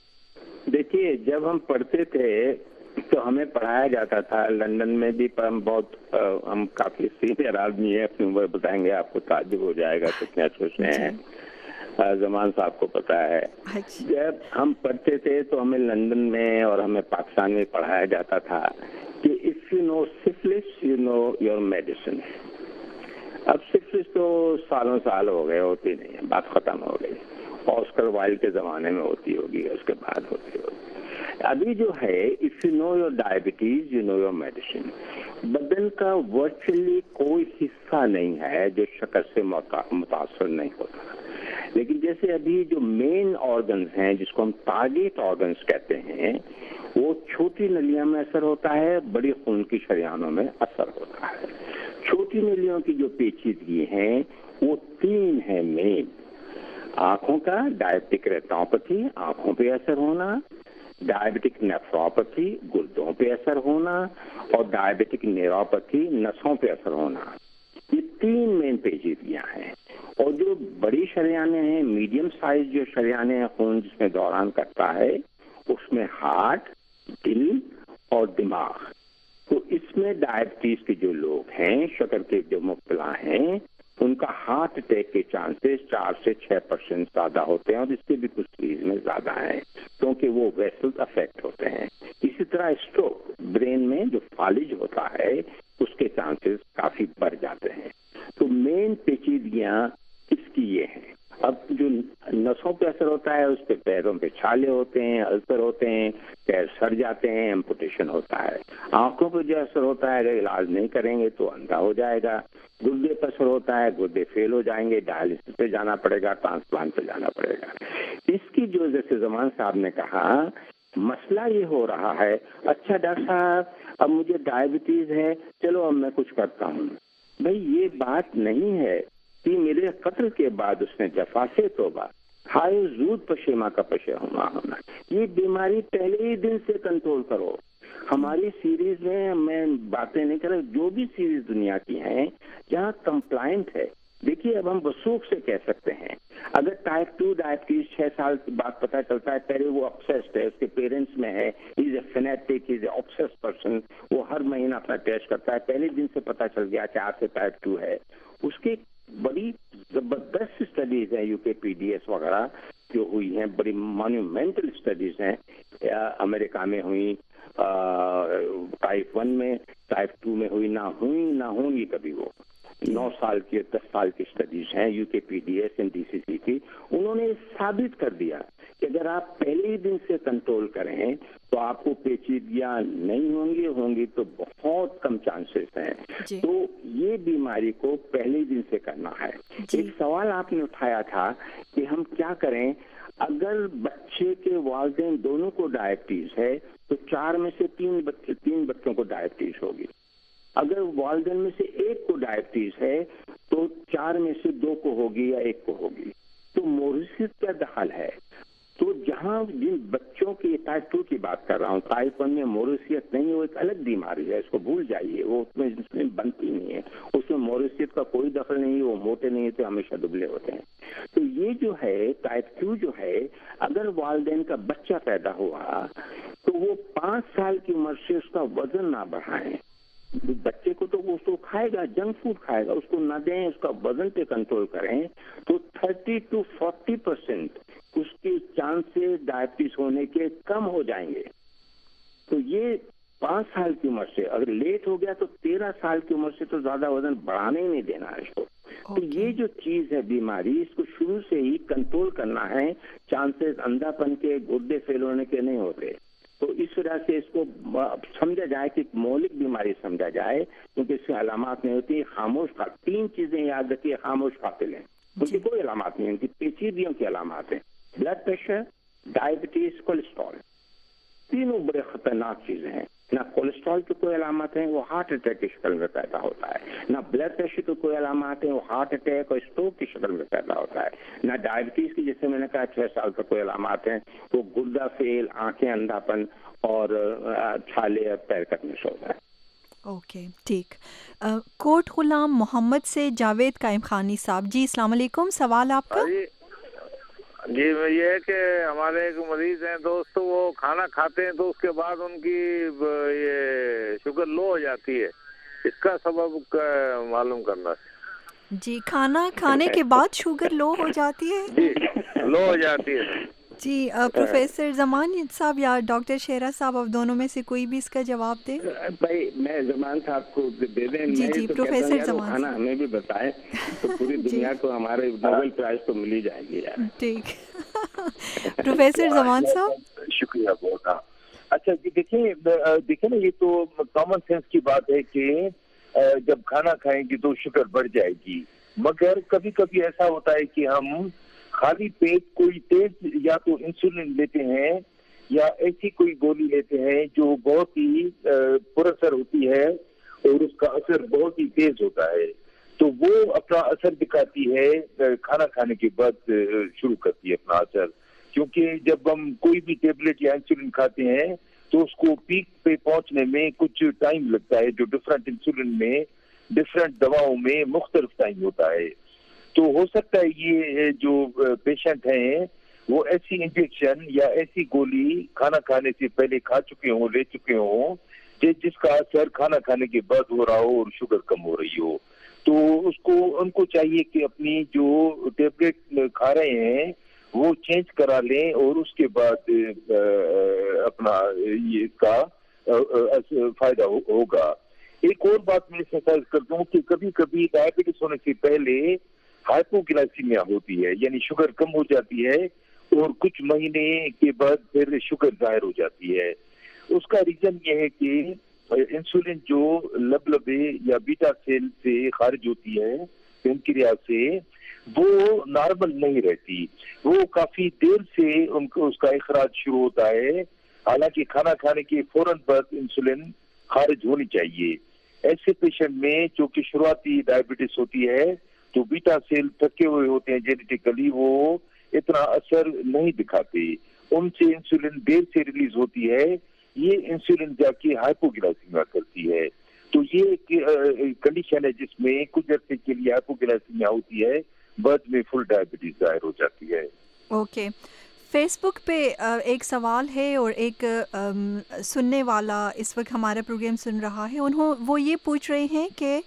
دیکھیے جب ہم پڑھتے تھے تو ہمیں پڑھایا جاتا تھا, لندن میں بھی ہم بہت ہم کافی سینئر آدمی ہیں, اپنی عمر بتائیں گے آپ کو تعجب ہو جائے گا کتنے سوچ رہے ہیں. زمان صاحب کو پتا ہے, جب ہم پڑھتے تھے تو ہمیں لندن میں اور ہمیں پاکستان میں پڑھایا جاتا تھا کہ if you know syphilis you know your medicine. اب سفلس تو سالوں سال ہو گئے, ہوتی نہیں ہے, بات ختم ہو گئی. آسکر وائلڈ کے زمانے میں ہوتی ہوگی, اس کے بعد ہوتی ہوگی. ابھی جو ہے if you know your diabetes you know your medicine. بدن کا ورچولی کوئی حصہ نہیں ہے جو شکر سے متاثر نہیں ہوتا, لیکن جیسے ابھی جو مین آرگنز ہیں جس کو ہم ٹارگیٹ آرگنز کہتے ہیں, وہ چھوٹی نلیاں میں اثر ہوتا ہے, بڑی خون کی شریانوں میں اثر ہوتا ہے. چھوٹی نلیوں کی جو پیچیدگی ہیں وہ تین ہیں مین. آنکھوں کا ڈائبٹک ریٹینوپیتھی, آنکھوں پہ اثر ہونا, ڈائبٹک نیفروپیتھی, گردوں پہ اثر ہونا, اور ڈائبٹک نیوروپیتھی, نسوں پہ اثر ہونا. یہ تین مین پیچیدگیاں ہیں. اور جو بڑی شریانیں ہیں, میڈیم سائز جو شریانیں ہیں خون جس میں دوران کرتا ہے, اس میں ہارٹ, دل اور دماغ. تو اس میں ڈائبٹیز کے جو لوگ ہیں, شکر کے جو مبتلا ہیں, ان کا ہارٹ اٹیک کے چانسز چار سے چھ پرسینٹ زیادہ ہوتے ہیں, اور اس سے بھی کچھ چیز میں زیادہ ہیں کیونکہ وہ ویسل افیکٹ ہوتے ہیں. اسی طرح اسٹروک, برین میں جو فالج ہوتا ہے اس کے چانسز کافی بڑھ جاتے ہیں. تو مین پیچیدگیاں اس کی یہ ہیں. اب جو نسوں پہ اثر ہوتا ہے اس پہ پیروں پہ چھالے ہوتے ہیں, السر ہوتے ہیں, پیر سڑ جاتے ہیں, ایمپوٹیشن ہوتا ہے. آنکھوں پہ جو اثر ہوتا ہے اگر علاج نہیں کریں گے تو اندھا ہو جائے گا. گردے پہ اثر ہوتا ہے, گردے فیل ہو جائیں گے, ڈائلسس پہ جانا پڑے گا, ٹرانسپلانٹ پہ جانا پڑے گا. اس کی جو جیسے زمان صاحب نے کہا مسئلہ یہ ہو رہا ہے, اچھا ڈاکٹر صاحب اب مجھے ڈائبٹیز ہے, چلو اب میں کچھ کرتا ہوں. بھائی یہ بات نہیں ہے کہ میرے قتل کے بعد اس نے جفا سے توبہ, ہائے زود پشیما کا پشیما ہونا. یہ بیماری پہلے ہی دن سے کنٹرول کرو. ہماری سیریز میں میں باتیں نہیں کر رہا, جو بھی سیریز دنیا کی ہیں جہاں کمپلائنٹ ہے. دیکھیے اب ہم وثوق سے کہہ سکتے ہیں اگر ٹائپ ٹو ڈائبٹیز چھ سال کے بعد پتہ چلتا ہے, پہلے وہ obsessed ہے, اس کے پیرنٹس میں ہے, is a fanatic, is a obsessed person, وہ ہر مہینہ اپنا ٹیسٹ کرتا ہے, پہلے دن سے پتہ چل گیا کہ آپ سے ٹائپ ٹو ہے. اس کی بڑی زبردست اسٹڈیز ہیں, U K P D S وغیرہ جو ہوئی ہیں, بڑی مانیومنٹل اسٹڈیز ہیں, امریکہ میں ہوئی, ٹائپ ون میں, ٹائپ ٹو میں ہوئی, نہ ہوئی نہ ہوں گی کبھی. وہ نو سال کی دس سال کی اسٹڈیز ہیں U K P D S and D C C کی. انہوں نے ثابت کر دیا کہ اگر آپ پہلے ہی دن سے کنٹرول کریں تو آپ کو پیچیدگیاں نہیں ہوں گی, ہوں گی تو بہت کم چانسز ہیں. جی. تو یہ بیماری کو پہلے دن سے کرنا ہے. جی. ایک سوال آپ نے اٹھایا تھا کہ ہم کیا کریں اگر بچے کے والدین دونوں کو ڈائبٹیز ہے تو چار میں سے تین بچے تین بچوں کو ڈائبٹیز ہوگی. اگر والدین میں سے ایک کو ڈائبٹیز ہے تو چار میں سے دو کو ہوگی یا ایک کو ہوگی. تو موریثیت کا دخل ہے. تو جہاں جن بچوں کی ٹائپ ٹو کی بات کر رہا ہوں, ٹائپ ون میں موریثیت نہیں, وہ ایک الگ بیماری ہے, اس کو بھول جائیے, وہ اس میں اس میں بنتی نہیں ہے, اس میں موریثیت کا کوئی دخل نہیں, وہ موٹے نہیں ہوتے, ہمیشہ دبلے ہوتے ہیں. تو یہ جو ہے ٹائپ ٹو جو ہے, اگر والدین کا بچہ پیدا ہوا تو وہ پانچ سال کی عمر سے اس کا وزن نہ بڑھائیں. بچے کو تو وہ اس کو کھائے گا, جنک فوڈ کھائے گا, اس کو نہ دیں, اس کا وزن پہ کنٹرول کریں, تو تھرٹی ٹو فورٹی پرسینٹ اس کے چانسز ڈائبٹیز ہونے کے کم ہو جائیں گے. تو یہ پانچ سال کی عمر سے, اگر لیٹ ہو گیا تو تیرہ سال کی عمر سے تو زیادہ وزن بڑھانے ہی نہیں دینا ہے اس کو. تو یہ جو چیز ہے بیماری, اس کو شروع سے ہی کنٹرول کرنا ہے. چانسز اندھا پن کے, گردے فیل ہونے کے نہیں ہوتے. تو اس وجہ سے اس کو سمجھا جائے کہ مولک بیماری سمجھا جائے, کیونکہ اس کی علامات نہیں ہوتی. خاموش قاتل, تین چیزیں یاد رکھیے, خاموش قاتل ہیں, ان کی کوئی علامات نہیں, ان کی پیچیدگیوں کی علامات ہیں. بلڈ پریشر, ڈائبٹیز, کولیسٹرول, تینوں بڑے خطرناک چیزیں ہیں. نہ کولیسٹرول کی کوئی علامات ہیں, وہ ہارٹ اٹیک کی شکل میں پیدا ہوتا ہے. نہ بلڈ پریشر کی کوئی علامات ہیں, وہ ہارٹ اٹیک اور اسٹروک کی شکل میں پیدا ہوتا ہے. نہ ڈائبٹیز کی, جیسے میں نے کہا چھ سال تک کوئی علامات ہیں, وہ گردہ فیل, آنکھیں اندھاپن اور چھالے اور پیر کٹنے سے ہوتا ہے. اوکے ٹھیک. کوٹ غلام محمد سے جاوید قائم خانی صاحب. جی السلام علیکم, سوال آپ کا. جی یہ ہے کہ ہمارے ایک مریض ہیں دوست, وہ کھانا کھاتے ہیں تو اس کے بعد ان کی یہ شوگر لو ہو جاتی ہے, اس کا سبب معلوم کرنا ہے. جی کھانا کھانے کے بعد شوگر لو ہو جاتی ہے؟ جی لو ہو جاتی ہے. جی پروفیسر زمان صاحب یا ڈاکٹر شہرا صاحب, آپ دونوں میں سے کوئی بھی اس کا جواب دیں. بھائی میں زمان صاحب کو دے دیں. جی جی پروفیسر زمان کھانا ہمیں بھی بتائیں تو پوری دنیا کو ہمارے نوبل پرائز تو مل ہی جائے گی یار. ٹھیک. پروفیسر زمان صاحب شکریہ بہت. اچھا جی دیکھیں دیکھیں نا, یہ تو کامن سینس کی بات ہے کہ جب کھانا کھائیں گے تو شوگر بڑھ جائے گی, مگر کبھی کبھی ایسا ہوتا ہے کہ ہم خالی پیٹ کوئی تیز یا تو انسولین لیتے ہیں یا ایسی کوئی گولی لیتے ہیں جو بہت ہی پر اثر ہوتی ہے اور اس کا اثر بہت ہی تیز ہوتا ہے, تو وہ اپنا اثر دکھاتی ہے کھانا کھانے کے بعد شروع کرتی ہے اپنا اثر. کیونکہ جب ہم کوئی بھی ٹیبلٹ یا انسولین کھاتے ہیں تو اس کو پیک پہ پہنچنے میں کچھ ٹائم لگتا ہے, جو ڈفرینٹ انسولین میں ڈفرینٹ دواؤں میں مختلف ٹائم ہوتا ہے. تو ہو سکتا ہے یہ جو پیشنٹ ہیں وہ ایسی انجیکشن یا ایسی گولی کھانا کھانے سے پہلے کھا چکے ہوں, لے چکے ہوں, جس کا اثر کھانا کھانے کے بعد ہو رہا ہو اور شوگر کم ہو رہی ہو. تو اس کو ان کو چاہیے کہ اپنی جو ٹیبلٹ کھا رہے ہیں وہ چینج کرا لیں اور اس کے بعد اپنا یہ اس کا فائدہ ہوگا. ایک اور بات میں سرسائز کر دوں کہ کبھی کبھی ڈائبٹیز ہونے سے پہلے ہائپوگلائسیمیا ہوتی ہے, یعنی شوگر کم ہو جاتی ہے اور کچھ مہینے کے بعد پھر شوگر ظاہر ہو جاتی ہے. اس کا ریزن یہ ہے کہ انسولین جو لبلبے یا بیٹا سیل سے خارج ہوتی ہے پینکریاس سے, وہ نارمل نہیں رہتی, وہ کافی دیر سے ان کو اس کا اخراج شروع ہوتا ہے, حالانکہ کھانا کھانے کے فوراً بعد انسولین خارج ہونی چاہیے. ایسے پیشنٹ میں جو کہ شروعاتی ڈائبٹیز ہوتی ہے تو بیٹا سیل تھکے ہوئے ہوتے ہیں جینیٹیکلی, وہ اتنا اثر نہیں دکھاتے, ان سے انسولین دیر سے ریلیز ہوتی ہے, یہ انسولین جا کے ہائپوگلائسیمیا کرتی ہے. تو یہ ایک کنڈیشن ہے جس میں کچھ عرصے کے لیے ہائپوگلائسیمیا ہوتی ہے, بعد میں فل ڈائبٹیز ظاہر ہو جاتی ہے. اوکے. فیس بک پہ ایک سوال ہے اور ایک سننے والا اس وقت ہمارا پروگرام سن رہا ہے, انہوں وہ یہ پوچھ رہے ہیں کہ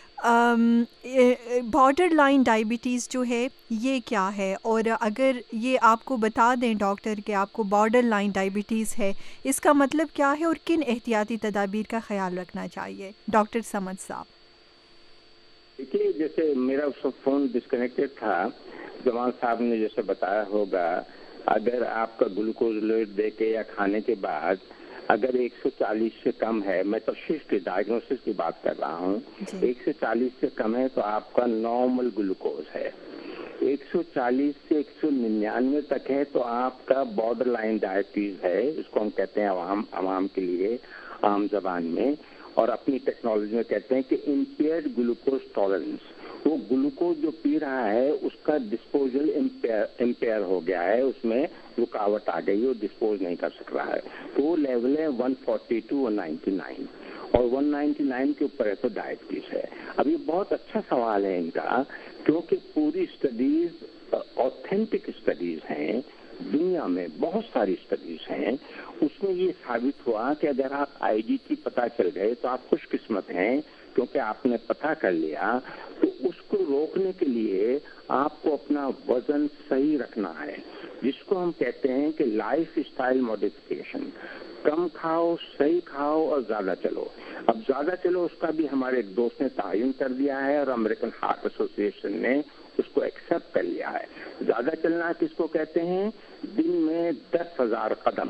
بارڈر لائن ڈائبٹیز جو ہے یہ کیا ہے, اور اگر یہ آپ کو بتا دیں ڈاکٹر کہ آپ کو بارڈر لائن ڈائبٹیز ہے, اس کا مطلب کیا ہے اور کن احتیاطی تدابیر کا خیال رکھنا چاہیے. ڈاکٹر سمد صاحب. دیکھیے جیسے میرا فون ڈسکنیکٹڈ تھا, زمان صاحب نے جیسے بتایا ہوگا, اگر آپ کا گلوکوز لیول دے کے یا کھانے کے بعد اگر ایک سو چالیس سے کم ہے, میں تشخیص کی ڈائگنوسس کی بات کر رہا ہوں, ایک سو چالیس سے کم ہے تو آپ کا نارمل گلوکوز ہے. ایک سو چالیس سے ایک سو ننانوے تک ہے تو آپ کا بارڈر لائن ڈائبٹیز ہے, اس کو ہم کہتے ہیں عوام عوام کے لیے عام زبان میں, اور اپنی ٹیکنالوجی میں کہتے ہیں کہ امپیئرڈ گلوکوز ٹالرنس. وہ گلوکوز جو پی رہا ہے اس کا ڈسپوزل امپیئر ہو گیا ہے, اس میں رکاوٹ آ گئی, وہ ڈسپوز نہیں کر سک رہا ہے. تو وہ لیول ہے one forty two one ninety nine, اور ون نائنٹی نائن کے اوپر ہے تو ڈائبٹیز ہے. اب یہ بہت اچھا سوال ہے ان کا, کیونکہ پوری اسٹڈیز اوتھینٹک اسٹڈیز ہیں, دنیا میں بہت ساری اسٹڈیز ہیں, اس میں یہ ثابت ہوا کہ اگر آپ آئی جی ٹی پتہ چل گئے تو آپ خوش قسمت ہیں, کیونکہ آپ نے پتہ کر لیا. تو اس کو روکنے کے لیے آپ کو اپنا وزن صحیح رکھنا ہے, جس کو ہم کہتے ہیں کہ لائف اسٹائل موڈیفکیشن. کم کھاؤ, صحیح کھاؤ اور زیادہ چلو. اب زیادہ چلو اس کا بھی ہمارے ایک دوست نے تعین کر دیا ہے, اور امریکن ہارٹ ایسوسی ایشن نے اس کو ایکسپٹ کر لیا ہے. زیادہ چلنا کس کو کہتے ہیں؟ دن میں دس ہزار قدم.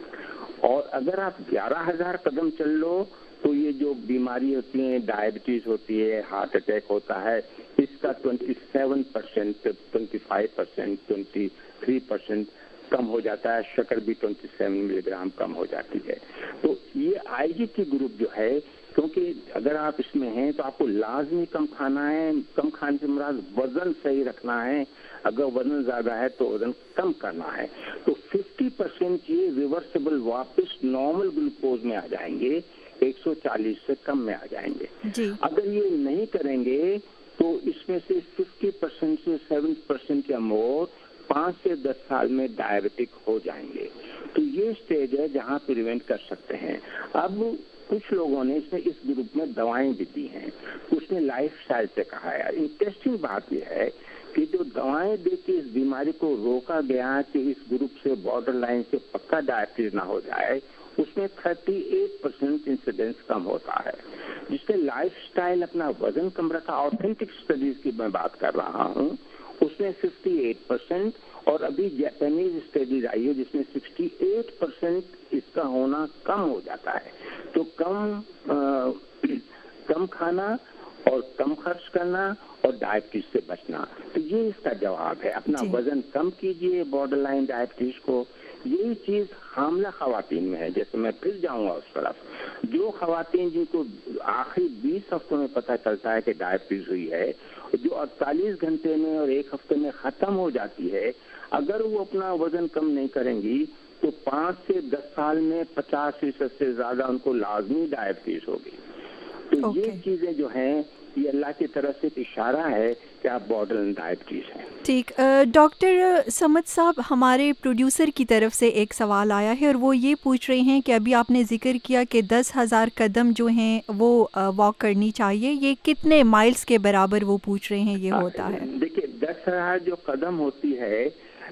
اور اگر آپ گیارہ ہزار قدم چل لو تو یہ جو بیماری ہوتی ہیں, ڈائبٹیز ہوتی ہے, ہارٹ اٹیک ہوتا ہے, اس کا twenty seven percent twenty five percent twenty three percent کم ہو جاتا ہے. شکر بھی ٹوینٹی سیون ملی گرام کم ہو جاتی ہے. تو یہ آئی جی ٹی گروپ جو ہے, کیونکہ اگر آپ اس میں ہیں تو آپ کو لازمی کم کھانا ہے. کم کھانے سے مراد وزن صحیح رکھنا ہے. اگر وزن زیادہ ہے تو وزن کم کرنا ہے. تو ففٹی پرسینٹ یہ ریورسیبل واپس نارمل گلوکوز میں آ جائیں گے, ایک سو چالیس سے کم میں آ جائیں گے. جی. اگر یہ نہیں کریں گے تو اس میں سے ففٹی پرسینٹ سے سیونٹی پرسینٹ یا مور پانچ سے دس سال میں ڈائبٹک ہو جائیں گے. تو یہ اسٹیج ہے جہاں پریونٹ کر سکتے ہیں. اب کچھ لوگوں نے اس میں اس گروپ میں دوائیں بھی دی ہیں, کچھ نے لائف اسٹائل سے کہا ہے. انٹرسٹنگ بات یہ ہے کہ جو دوائیں دے کے اس بیماری کو روکا گیا کہ اس گروپ سے بارڈر لائن سے پکا ڈائبٹیز نہ ہو جائے, اس میں تھرٹی ایٹ پرسینٹ انسیڈنس کم ہوتا ہے. جس نے لائف اسٹائل اپنا وزن کم رکھا, آتھینٹک اسٹڈیز کی میں بات کر رہا ہوں, اس میں ففٹی ایٹ پرسینٹ, اور ابھی جاپانیز اسٹڈیز آئی ہے جس میں سکسٹی ایٹ پرسینٹ اس کا ہونا کم ہو جاتا ہے. تو کم آ, کم کھانا اور کم خرچ کرنا اور ڈائبٹیز سے بچنا, تو یہ اس کا جواب ہے. اپنا وزن کم کیجئے بارڈر لائن ڈائبٹیز کو. یہی چیز حاملہ خواتین میں ہے. جیسے میں پھر جاؤں گا اس طرف, جو خواتین جن کو آخری بیس ہفتوں میں پتہ چلتا ہے کہ ڈائبٹیز ہوئی ہے, جو اڑتالیس گھنٹے میں اور ایک ہفتے میں ختم ہو جاتی ہے, اگر وہ اپنا وزن کم نہیں کریں گی تو پانچ سے دس سال میں پچاس فیصد سے زیادہ ان کو لازمی ڈائبٹیز ہوگی. تو okay. یہ چیزیں جو ہیں یہ اللہ کی طرف سے ایک اشارہ ہے کہ آپ بارڈر ڈائبٹیز ہیں. ٹھیک. ڈاکٹر سمد صاحب, ہمارے پروڈیوسر کی طرف سے ایک سوال آیا ہے, اور وہ یہ پوچھ رہے ہیں کہ ابھی آپ نے ذکر کیا کہ دس ہزار قدم جو ہیں وہ واک کرنی چاہیے, یہ کتنے مائلز کے برابر وہ پوچھ رہے ہیں یہ ہوتا ہے؟ دیکھیے دس ہزار جو قدم ہوتی ہے,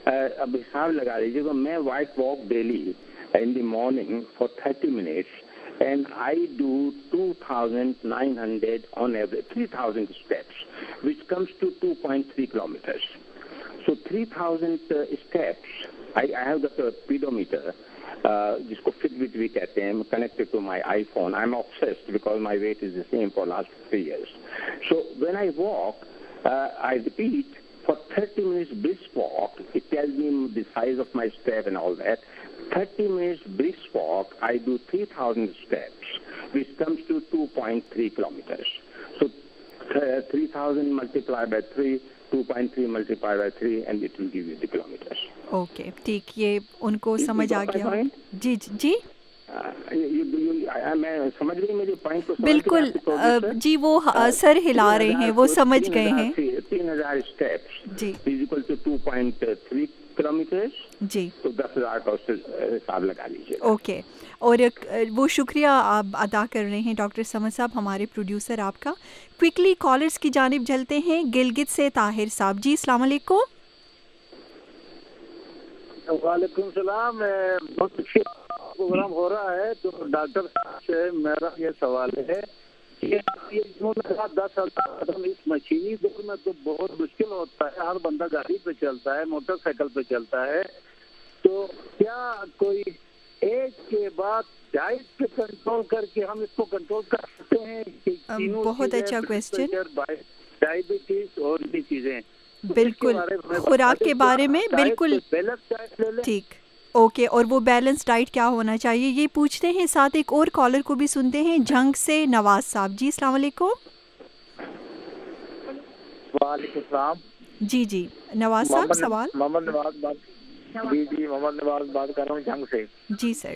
اب حساب لگا لیجیے گا. میں white walk daily in the morning for thirty minutes and I do two thousand nine hundred on average, three thousand steps, which comes to two point three kilometers. So three thousand uh, steps, I, I have got a pedometer, uh, jisko Fitbit we kehte hain, connected to my iPhone. I'm obsessed because my weight is the same for last three years. So when I walk, uh, I repeat, for thirty minutes brisk walk, it tells me the size of my step and all that. thirty minutes brisk walk, I do three thousand steps, which comes to two point three kilometers. So th- three thousand multiplied by three, two point three multiplied by three, and it will give you the kilometers. Okay, ٹھیک, یہ ان کو سمجھ آ گیا. جی جی میں سمجھ گئی میری point کو. بالکل جی, وہ سر ہلا رہے ہیں, وہ سمجھ گئے ہیں. تین ہزار اسٹیپس جی is equal to two point three kilometre. جی, تو دس ہزار کا اس سے حساب لگا لیجیے. اوکے. اور وہ شکریہ آپ ادا کر رہے ہیں ڈاکٹر سمد صاحب, ہمارے پروڈیوسر آپ کا. کوئکلی کالرز کی جانب چلتے ہیں. گلگت سے طاہر صاحب. جی السلام علیکم. وعلیکم السلام. بہت اچھا پروگرام ہو رہا ہے. تو ڈاکٹر صاحب سے میرا یہ سوال ہے کہ دس ہزار قدم اس مشینی دور میں تو بہت مشکل ہوتا ہے. ہر بندہ گاڑی پہ چلتا ہے, موٹر سائیکل پہ چلتا ہے, تو کیا کوئی ایج کے بعد ڈائٹ پہ کنٹرول کر کے ہم اس کو کنٹرول کر سکتے ہیں؟ بہت اچھا کویسچن. ڈائبٹیز اور بھی چیزیں بالکل خوراک کے بارے میں بالکل ٹھیک. اوکے, اور وہ بیلنس ڈائٹ کیا ہونا چاہیے یہ پوچھتے ہیں. ساتھ ایک اور کالر کو بھی سنتے ہیں, جنگ سے نواز صاحب. جی السلام علیکم. وعلیکم السلام. جی جی نواز صاحب سوال. محمد نواز بات جی جی محمد نواز بات کر رہا ہوں جنگ سے. جی سر.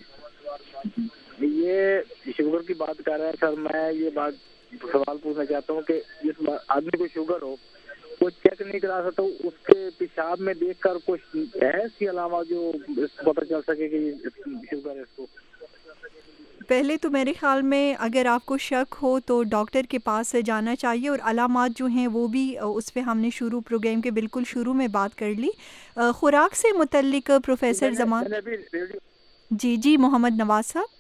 یہ شوگر کی بات کر رہے ہیں سر, میں یہ بات سوال پوچھنا چاہتا ہوں کہ جس آدمی کو شوگر ہو وہ چیک نہیں کرا سکتا, اس کے پیشاب میں دیکھ کر کچھ ہے اس کی علامہ جو پتہ چل سکے کہ شوگر ہے اس کو؟ پہلے تو میرے خیال میں اگر آپ کو شک ہو تو ڈاکٹر کے پاس جانا چاہیے, اور علامات جو ہیں وہ بھی اس پہ ہم نے شروع پروگرام کے بالکل شروع میں بات کر لی. خوراک سے متعلق پروفیسر زمان. جی جی محمد نواز صاحب.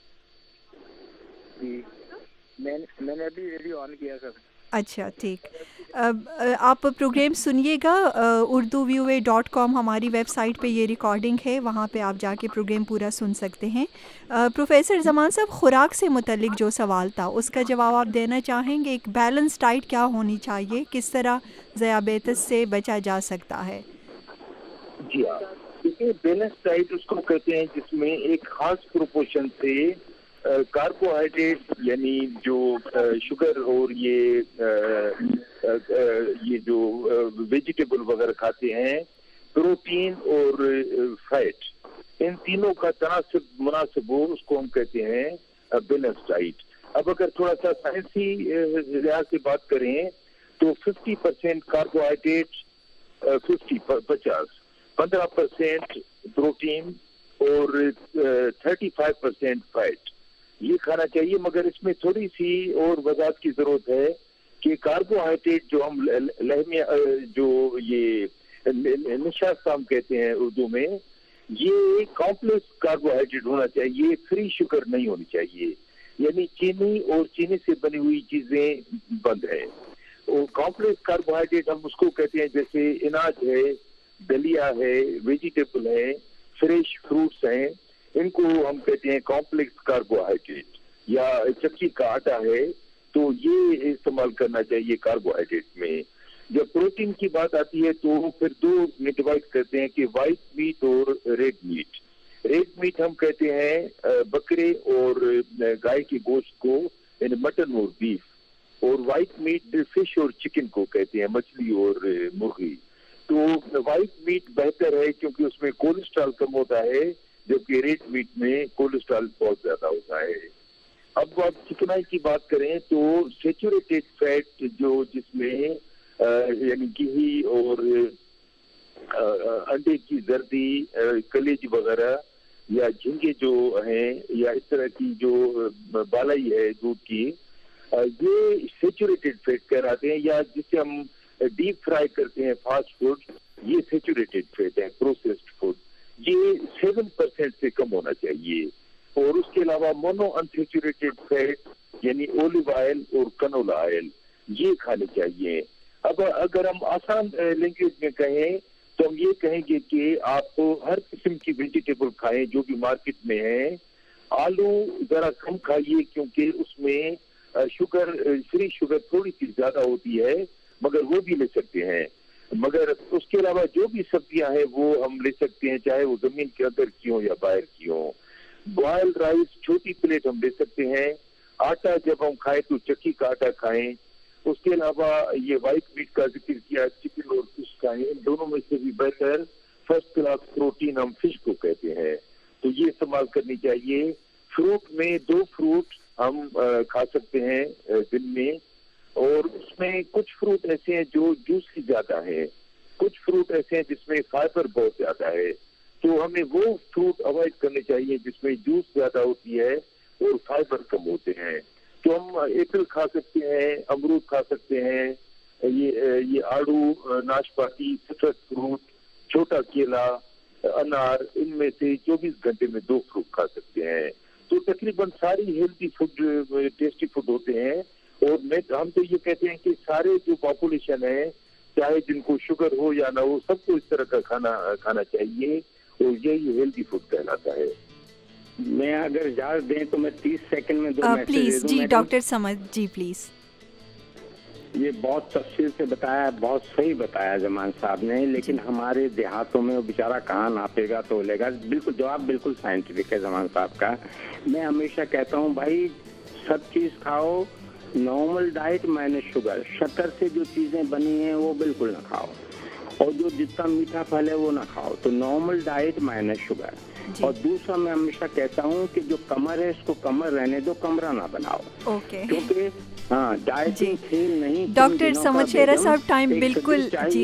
جی میں نے ابھی ریڈیو آن کیا سر. اچھا ٹھیک, آپ پروگرام سنیے گا. Urdu V O A dot com ہماری ویب سائٹ پہ یہ ریکارڈنگ ہے, وہاں پہ آپ جا کے پروگرام پورا سن سکتے ہیں. پروفیسر زمان صاحب, خوراک سے متعلق جو سوال تھا اس کا جواب آپ دینا چاہیں گے. ایک بیلنس ڈائٹ کیا ہونی چاہیے, کس طرح ذیابیطس سے بچا جا سکتا ہے؟ جی ہاں, دیکھیے بیلنس ڈائٹ اس کو کہتے ہیں جس میں ایک خاص پروپورشن سے کاربوہائیڈریٹ یعنی جو شوگر اور یہ یہ جو ویجیٹیبل وغیرہ کھاتے ہیں, پروٹین اور فیٹ, ان تینوں کا تناسب مناسب ہو, اس کو ہم کہتے ہیں بیلنس ڈائٹ. اب اگر تھوڑا سا سائنسی لحاظ سے بات کریں تو ففٹی پرسینٹ کاربوہائیڈریٹ, ففٹی پچاس پندرہ پرسینٹ پروٹین اور تھرٹی فائیو پرسینٹ فیٹ یہ کھانا چاہیے. مگر اس میں تھوڑی سی اور وضاحت کی ضرورت ہے کہ کاربوہائیڈریٹ جو ہم لہمی جو یہ نشاستہ ہم کہتے ہیں اردو میں, یہ کمپلیکس کاربوہائیڈریٹ ہونا چاہیے, فری شوگر نہیں ہونی چاہیے. یعنی چینی اور چینی سے بنی ہوئی چیزیں بند ہے. اور کمپلیکس کاربوہائیڈریٹ ہم اس کو کہتے ہیں جیسے اناج ہے, دلیا ہے, ویجیٹیبل ہے, فریش فروٹس ہیں, ان کو ہم کہتے ہیں کمپلیکس کاربوہائیڈریٹ. یا چکی کا آٹا ہے تو یہ استعمال کرنا چاہیے کاربوہائیڈریٹ میں. جب پروٹین کی بات آتی ہے تو پھر دو میں ڈیوائڈ کرتے ہیں کہ وائٹ میٹ اور ریڈ میٹ. ریڈ میٹ ہم کہتے ہیں بکرے اور گائے کے گوشت کو, یعنی مٹن اور بیف, اور وائٹ میٹ فش اور چکن کو کہتے ہیں, مچھلی اور مرغی. تو وائٹ میٹ بہتر ہے کیونکہ اس میں کولیسٹرول کم ہوتا ہے, جبکہ ریڈ میٹ میں کولیسٹرول بہت زیادہ ہوتا ہے. اب آپ چکنائی کی بات کریں تو سیچوریٹڈ فیٹ جو جس میں یعنی گھی اور انڈے کی زردی, کلیج وغیرہ یا جھینگے جو ہیں یا اس طرح کی جو بالائی ہے دودھ کی, یہ سیچوریٹڈ فیٹ کہلاتے ہیں. یا جسے ہم ڈیپ فرائی کرتے ہیں فاسٹ فوڈ, یہ سیچوریٹڈ فیٹ ہے, پروسیسڈ فوڈ. یہ سیون پرسینٹ سے کم ہونا چاہیے. اور اس کے علاوہ مونو انسیچوریٹڈ فیٹ یعنی اولیو آئل اور کنولا آئل یہ کھانے چاہیے. اب اگر ہم آسان لینگویج میں کہیں تو ہم یہ کہیں گے کہ آپ ہر قسم کی ویجیٹیبل کھائیں جو بھی مارکیٹ میں ہیں. آلو ذرا کم کھائیے کیونکہ اس میں شوگر, فری شوگر تھوڑی سی زیادہ ہوتی ہے, مگر وہ بھی لے سکتے ہیں. مگر اس کے علاوہ جو بھی سبزیاں ہیں وہ ہم لے سکتے ہیں, چاہے وہ زمین کے اندر کی ہوں یا باہر کی ہوں. بوائل رائس چھوٹی پلیٹ ہم لے سکتے ہیں. آٹا جب ہم کھائیں تو چکی کا آٹا کھائیں. اس کے علاوہ یہ وائٹ میٹ کا ذکر کیا, چکن اور فش کھائیں. ان دونوں میں سے بھی بہتر فرسٹ کلاس پروٹین ہم فش کو کہتے ہیں, تو یہ استعمال کرنی چاہیے. فروٹ میں دو فروٹ ہم کھا سکتے ہیں دن میں, اور اس میں کچھ فروٹ ایسے ہیں جو جوسی زیادہ ہے, کچھ فروٹ ایسے ہیں جس میں فائبر بہت زیادہ ہے. تو ہمیں وہ فروٹ اوائڈ کرنے چاہیے جس میں جوس زیادہ ہوتی ہے اور فائبر کم ہوتے ہیں. تو ہم ایپل کھا سکتے ہیں, امرود کھا سکتے ہیں, یہ یہ آڑو, ناشپاتی, سٹرس فروٹ, چھوٹا کیلا, انار, ان میں سے چوبیس گھنٹے میں دو فروٹ کھا سکتے ہیں. تو تقریباً ساری ہیلتھی فوڈ, ٹیسٹی فوڈ ہوتے ہیں. اور میں ہم تو یہ کہتے ہیں کہ سارے جو پاپولیشن ہے, چاہے جن کو شوگر ہو یا نہ ہو, سب کو اس طرح کا کھانا کھانا چاہیے, اور یہی ہیلتھی فوڈ کہلاتا ہے. میں اگر اجازت دیں تو میں تیس سیکنڈ میں دو میسج پلیز. دے دوں. جی ڈاکٹر سمجھ جی پلیز. یہ بہت تفصیل سے بتایا, بہت صحیح بتایا زمان صاحب نے, لیکن ہمارے دیہاتوں میں وہ بیچارہ کہاں ناپے گا تو لے گا. بالکل جواب بالکل سائنٹیفک ہے زمان صاحب کا. میں ہمیشہ کہتا ہوں بھائی سب چیز کھاؤ, نارمل ڈائٹ مائنس شوگر. شکر سے جو چیزیں بنی ہیں وہ بالکل نہ کھاؤ, اور جو جتنا میٹھا پھل ہے وہ نہ کھاؤ. تو نارمل ڈائٹ مائنس شوگر. اور دوسرا میں ہمیشہ کہتا ہوں کہ جو کمر ہے اس کو کمر رہنے دو, کمرہ نہ بناؤ. اوکے, کیونکہ ہاں ڈائٹنگ کھیل نہیں. ڈاکٹر سمجھ شیرا صاحب ٹائم بالکل